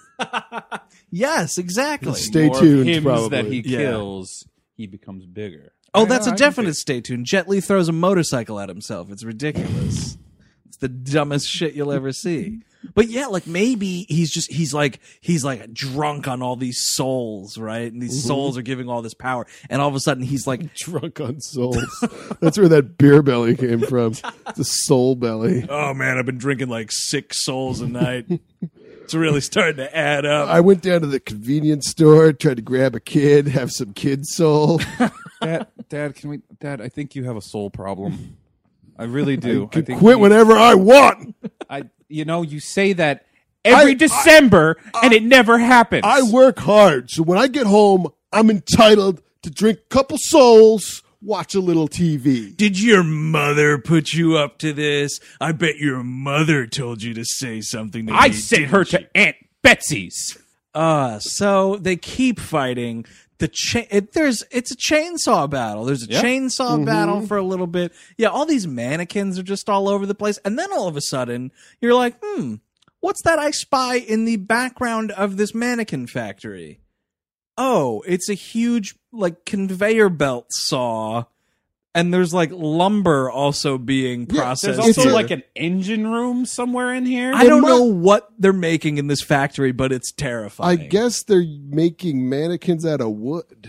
Yes, exactly. Stay More of tuned, hymns probably. that he Yeah. kills, he becomes bigger. Oh, I that's know, a I can definite stay tuned. Jet Li throws a motorcycle at himself. It's ridiculous. It's the dumbest shit you'll ever see. But yeah, like maybe he's just he's like he's like drunk on all these souls, right? And these souls are giving all this power, and all of a sudden he's like Drunk on souls. That's where that beer belly came from. The soul belly. oh man, I've been drinking like six souls a night. It's really starting to add up. I went down to the convenience store, tried to grab a kid, have some kid soul. Dad, Dad, can we? Dad, I think you have a soul problem. I really do. I, Can think quit you- whenever I want. I, you know, you say that every I- December, and it never happens. I work hard, so when I get home, I'm entitled to drink a couple souls, watch a little T V. Did your mother put you up to this? I bet your mother told you to say something to I me, sent her didn't to Aunt Betsy's. Uh, so they keep fighting. The cha- it, there's it's a chainsaw battle. There's a Yeah. chainsaw battle for a little bit. Yeah, all these mannequins are just all over the place, and then all of a sudden you're like, hmm, what's that I spy in the background of this mannequin factory? Oh, it's a huge like conveyor belt saw, and there's like lumber also being processed. There's also It's a- like an engine room somewhere in here. I don't might- know what they're making in this factory, but it's I terrifying. guess they're making mannequins out of wood.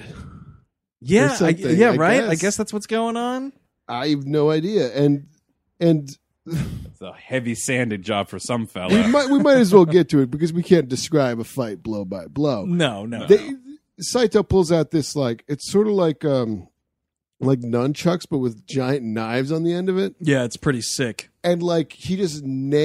yeah, or I, something, yeah, I right. I guess. guess that's what's going on. I have no idea. And and It's a heavy sanded job for some we fella. might we might as well get to it because we can't describe a fight blow by blow. No, no. They, Saito pulls out this like it's sort of like um like nunchucks but with giant knives on the end of it, Yeah, it's pretty sick. and like he just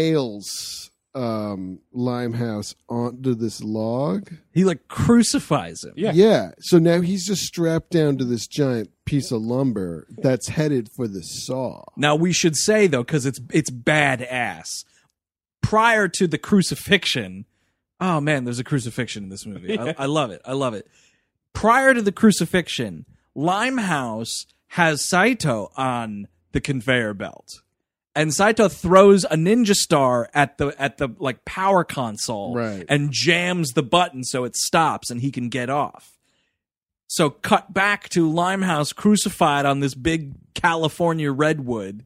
nails um Limehouse onto this log. He like crucifies him. Yeah. Yeah. So now he's just strapped down to this giant piece of lumber that's headed for the saw. Now we should say though, because it's it's badass. Prior to the crucifixion, oh man, there's a crucifixion in this movie. I, I love it. I love it. Prior to the crucifixion, Limehouse has Saito on the conveyor belt, and Saito throws a ninja star at the at the like power console, Right. and jams the button so it stops and he can get off. So cut back to Limehouse crucified on this big California redwood,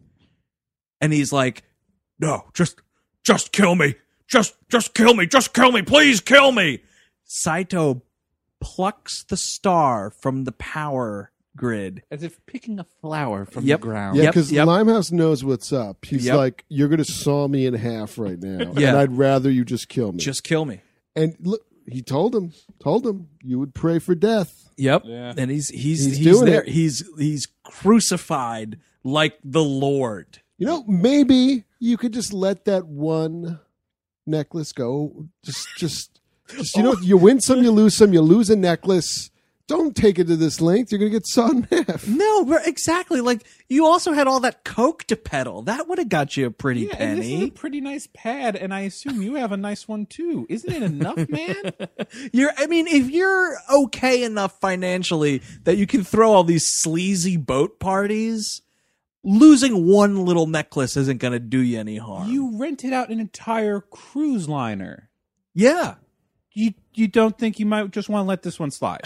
and he's like, No, just, just kill me. Just, just kill me. Just kill me. Please kill me. Saito plucks the star from the power grid. As if picking a flower from Yep. the ground. Yeah, Yep, because yep. Limehouse knows what's up. He's Yep. like, "You're going to saw me in half right now, Yeah. and I'd rather you just kill me." Just kill me. and look, he told him, told him, you would pray for death. Yep. Yeah. And he's he's He's he's, doing there. it. He's he's crucified like the Lord. You know, maybe you could just let that one necklace go. Just, just, just you know, you win some, you lose some. You lose a necklace. Don't take it to this length. You're going to get sawed in half. No, we're- exactly. Like you also had all that coke to peddle. That would have got you a pretty Yeah, and this is a penny. pretty nice pad, and I assume you have a nice one too. Isn't it enough, man? You're I mean, if you're okay enough financially that you can throw all these sleazy boat parties, losing one little necklace isn't going to do you any harm. You rented out an entire cruise liner. yeah. You you don't think you might just want to let this one slide?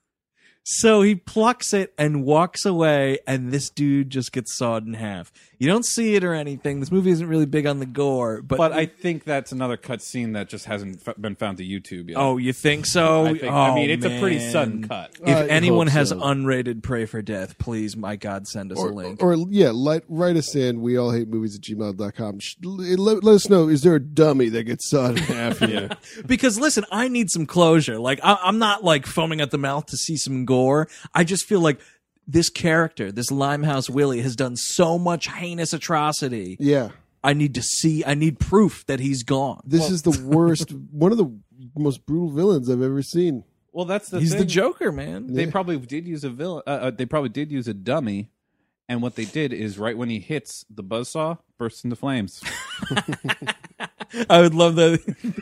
So he plucks it and walks away, and this dude just gets sawed in half. You don't see it or anything. This movie isn't really big on the gore, but, But I think that's another cut scene that just hasn't f- been found to YouTube yet. oh, you think so? I, think, oh, I mean, it's a pretty man. sudden cut. If I anyone hope has so. unrated Pray for Death, please, my God, send us Or, a link. or yeah, let, write us in. We all hate movies at gmail dot com. Sh- Let, let us know. Is there a dummy that gets sawed in half here? Because listen, I need some closure. Like I, I'm not like foaming at the mouth to see some gore. I just feel like this character, this Limehouse Willie, has done so much heinous atrocity. Yeah. I need to see. I need proof that he's gone. This is the worst, one of the most brutal villains I've ever seen. Well, that's the He's thing. the Joker, man. They probably did use a villain. Uh, uh, they probably did use a dummy, and what they did is right when he hits the buzzsaw, bursts into flames. I would love that.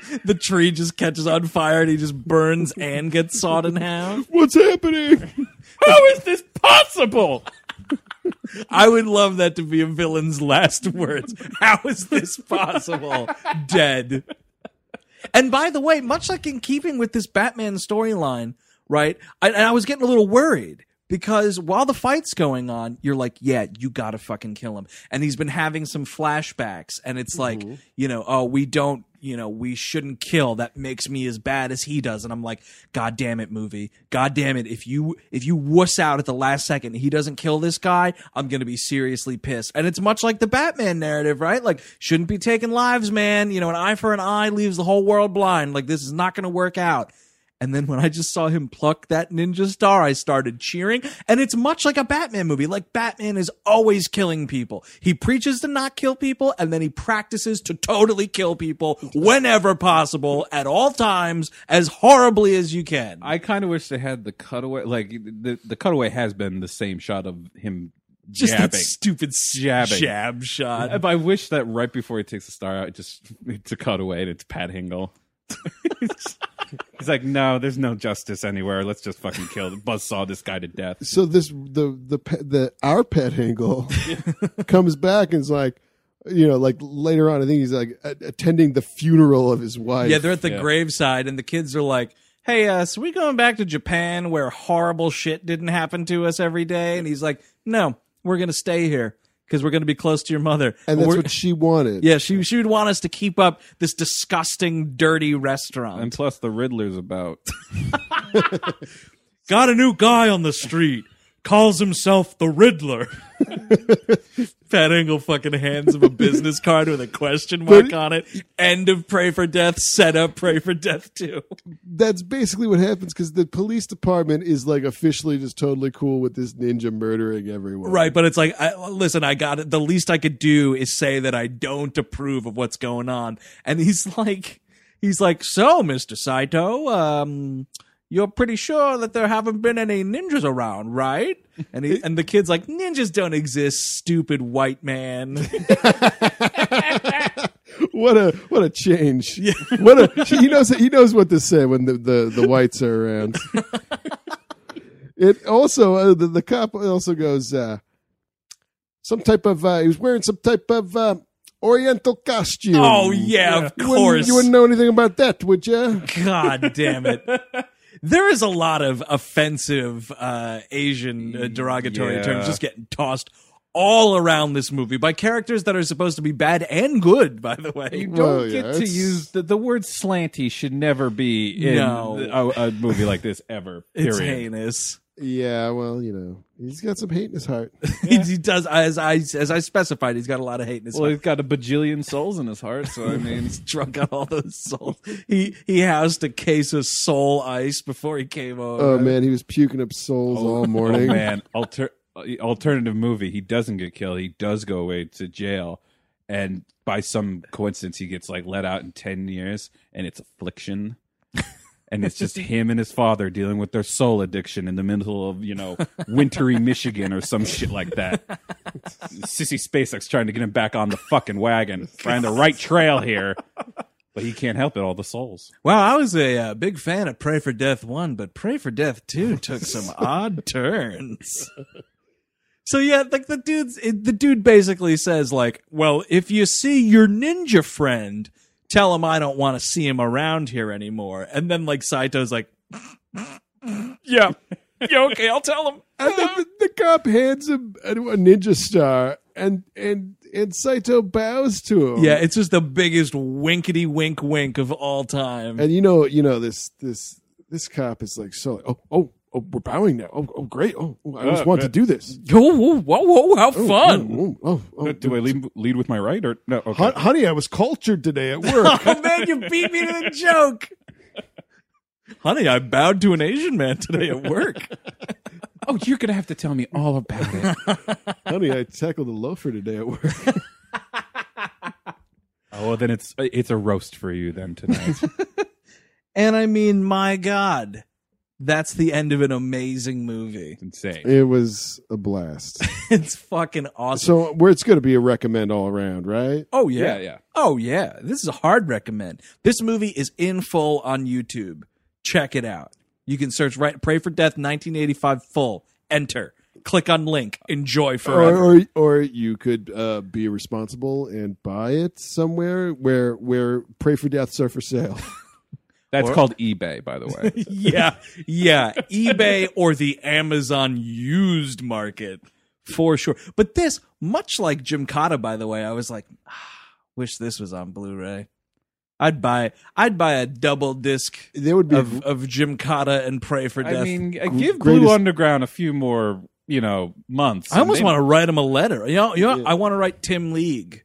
the tree just catches on fire and he just burns and gets sawed in half. What's happening? How is this possible? I would love that to be a villain's last words. How is this possible? Dead. And by the way, much like in keeping with this Batman storyline, right? I, and I was getting a little worried because while the fight's going on, you're like, yeah, you gotta fucking kill him. And he's been having some flashbacks, and it's like, mm-hmm. you know, oh, we don't, you know, we shouldn't kill. That makes me as bad as he does. And I'm like, God damn it, movie. God damn it. If you if you wuss out at the last second and he doesn't kill this guy, I'm gonna be seriously pissed. And it's much like the Batman narrative, right? Like, shouldn't be taking lives, man. You know, an eye for an eye leaves the whole world blind. Like, this is not gonna work out. And then when I just saw him pluck that ninja star, I started cheering. And it's much like a Batman movie. Like, Batman is always killing people. He preaches to not kill people, and then he practices to totally kill people whenever possible, at all times, as horribly as you can. I kind of wish they had the cutaway. Like, the, the cutaway has been the same shot of him just jabbing. That stupid jabbing. jab shot. I wish that right before he takes the star out, it just it's a cutaway and it's Pat Hingle. He's like, no, there's no justice anywhere. Let's just fucking kill the buzzsaw this guy to death. So this the the the our Pat Hingle comes back and is like, you know, like later on, I think he's like a- attending the funeral of his wife. Yeah, they're at the Yeah. graveside, and the kids are like, hey, uh, so we going back to Japan where horrible shit didn't happen to us every day? And he's like, no, we're going to stay here because we're going to be close to your mother. And that's We're- what she wanted. Yeah, she she would want us to keep up this disgusting, dirty restaurant. And plus, the Riddler's about. Got a new guy on the street. Calls himself the Riddler. Pat Hingle fucking hands him a business card with a question mark on it. End of Pray for Death. Set up Pray for Death two. That's basically what happens because the police department is like officially just totally cool with this ninja murdering everyone. Right, but it's like, I, listen, I got it. The least I could do is say that I don't approve of what's going on. And he's like, he's like, so, Mister Saito, um, you're pretty sure that there haven't been any ninjas around, right? And he, and the kid's like, ninjas don't exist, stupid white man. What a what a change! Yeah. What a he knows he knows what to say when the, the, the whites are around. It also uh, the, the cop also goes uh, some type of uh, he was wearing some type of uh, Oriental costume. Oh yeah, of You course. wouldn't, you wouldn't know anything about that, would you? God damn it. There is a lot of offensive uh, Asian uh, derogatory Yeah. terms just getting tossed all around this movie by characters that are supposed to be bad and good, by the way. You don't Well, yeah, get to it's- use the, the word slanty should never be in No. a, a movie like this ever. It's Period. heinous. Yeah, well, you know, he's got some hate in his heart. He, he does, as I as I specified, he's got a lot of hate in his Well, heart. he's got a bajillion souls in his heart, so I mean, He's drunk on all those souls. He he housed a case of soul ice before he came over. Oh man, he was puking up souls all morning. oh man, Alter, alternative movie. He doesn't get killed. He does go away to jail, and by some coincidence, he gets like let out in ten years, and it's Affliction. And it's just him and his father dealing with their soul addiction in the middle of, you know, wintry Michigan or some shit like that. Sissy SpaceX trying to get him back on the fucking wagon. Trying the right trail here. But he can't help it, all the souls. Wow, I was a uh, big fan of Pray for Death one, but Pray for Death two took some odd turns. So yeah, like the dude's the dude basically says like, well, if you see your ninja friend, tell him I don't want to see him around here anymore. And then like Saito's like, yeah, yeah, okay, I'll tell him. And then the, the cop hands him a, a ninja star, and and and Saito bows to him. Yeah, it's just the biggest winkety wink wink of all time. And you know, you know this this this cop is like so. Oh oh oh, we're bowing now. Oh oh, great. Oh, oh, I just Uh, want uh, to do this. Oh, whoa, whoa, whoa, how Oh, fun! Oh, oh, oh, oh. Do I lead, lead with my right or no? Okay. Hon- honey, I was cultured today at work. Oh man, you beat me to the joke. Honey, I bowed to an Asian man today at work. Oh, you're gonna have to tell me all about it. Honey, I tackled a loafer today at work. Oh, well, then it's it's a roast for you then tonight. And I mean, my God, that's the end of an amazing movie. Insane. It was a blast. It's fucking awesome. So where it's going to be a recommend all around, right? Oh yeah. Yeah, yeah. Oh yeah. This is a hard recommend. This movie is in full on YouTube. Check it out. You can search right Pray for Death nineteen eighty-five full. Enter. Click on link. Enjoy forever. Or, or or you could uh, be responsible and buy it somewhere where where Pray for Deaths are for sale. That's Or- called eBay, by the way. yeah. Yeah. eBay or the Amazon used market for sure. But this, much like Gymkata, by the way, I was like, ah, wish this was on Blu-ray. I'd buy I'd buy a double disc There would be of, of Gymkata and Pray for Death. I mean, uh, give greatest- Blue Underground a few more, you know, months. I almost and they- want to write him a letter. You know, you know Yeah. I want to write Tim League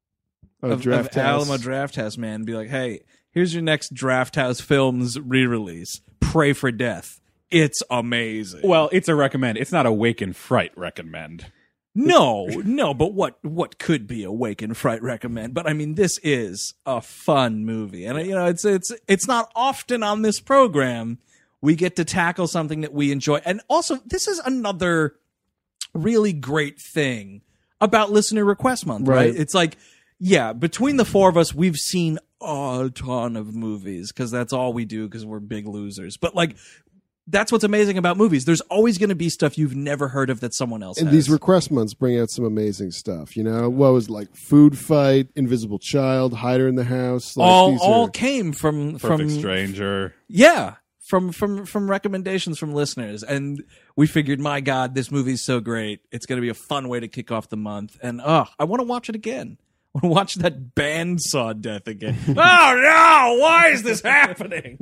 a of, draft of house. Alamo Draft House, man, and be like, hey, here's your next Draft House Films re-release. Pray for Death. It's amazing. Well, it's a recommend. It's not a Wake and Fright recommend. No, no, but what what could be a Wake and Fright recommend? But I mean, this is a fun movie, and you know, it's it's it's not often on this program we get to tackle something that we enjoy, and also this is another really great thing about Listener Request Month, right? Right. It's like, yeah, between the four of us, we've seen a ton of movies because that's all we do because we're big losers, but like. That's what's amazing about movies. There's always going to be stuff you've never heard of that someone else And has. these request months bring out some amazing stuff. You know, what was like Food Fight, Invisible Child, Hider in the House. Like, all these all are- came from Perfect from Stranger. yeah from from from recommendations from listeners, and we figured, my God, this movie's so great. It's going to be a fun way to kick off the month, and oh, I want to watch it again. I want to watch that bandsaw death again. Oh no! Why is this happening?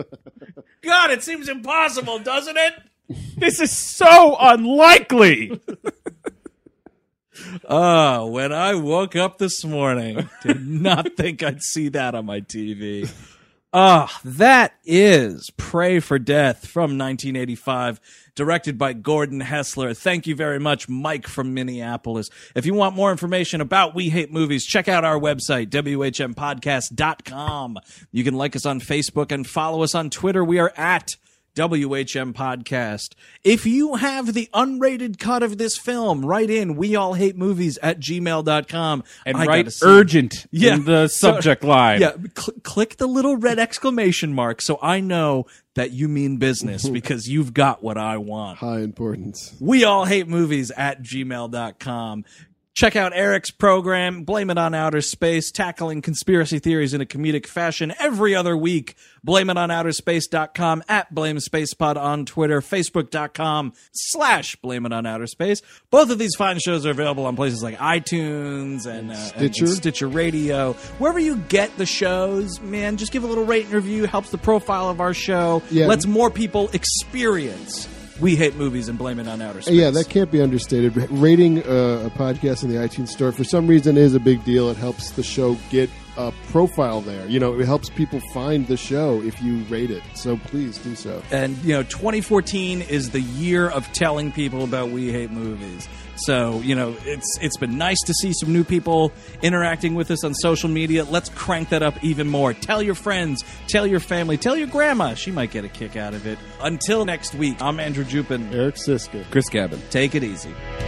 God, it seems impossible, doesn't it? This is so unlikely. Oh, when I woke up this morning, did not think I'd see that on my T V. Ah, that is Pray for Death from nineteen eighty-five, directed by Gordon Hessler. Thank you very much, Mike from Minneapolis. If you want more information about We Hate Movies, check out our website, W H M podcast dot com. You can like us on Facebook and follow us on Twitter. We are at W H M Podcast. If you have the unrated cut of this film, write in we all hate movies at gmail dot com. And I write gotta see- urgent Yeah. in the So- subject line. Yeah, cl- click the little red exclamation mark so I know that you mean business because you've got what I want. high importance. We all hate movies at gmail dot com. Check out Eric's program, Blame It on Outer Space, tackling conspiracy theories in a comedic fashion every other week. blame it on outer space dot com, at BlameSpacePod on Twitter, Facebook dot com slash Blame It on Outer Space. Both of these fine shows are available on places like iTunes and, uh, and- Stitcher. and Stitcher Radio. Wherever you get the shows, man, just give a little rate and review. Helps the profile of our show. Yeah. Lets more people experience We Hate Movies and Blame It on Outer Space. Yeah, that can't be understated. Rating uh, a podcast in the iTunes store for some reason is a big deal. It helps the show get a profile there. You know, it helps people find the show if you rate it. So please do so. And, you know, twenty fourteen is the year of telling people about We Hate Movies. So, you know, it's it's been nice to see some new people interacting with us on social media. Let's crank that up even more. Tell your friends, tell your family, tell your grandma. She might get a kick out of it. Until next week, I'm Andrew Jupin. Eric Siska. Chris Gavin. Take it easy.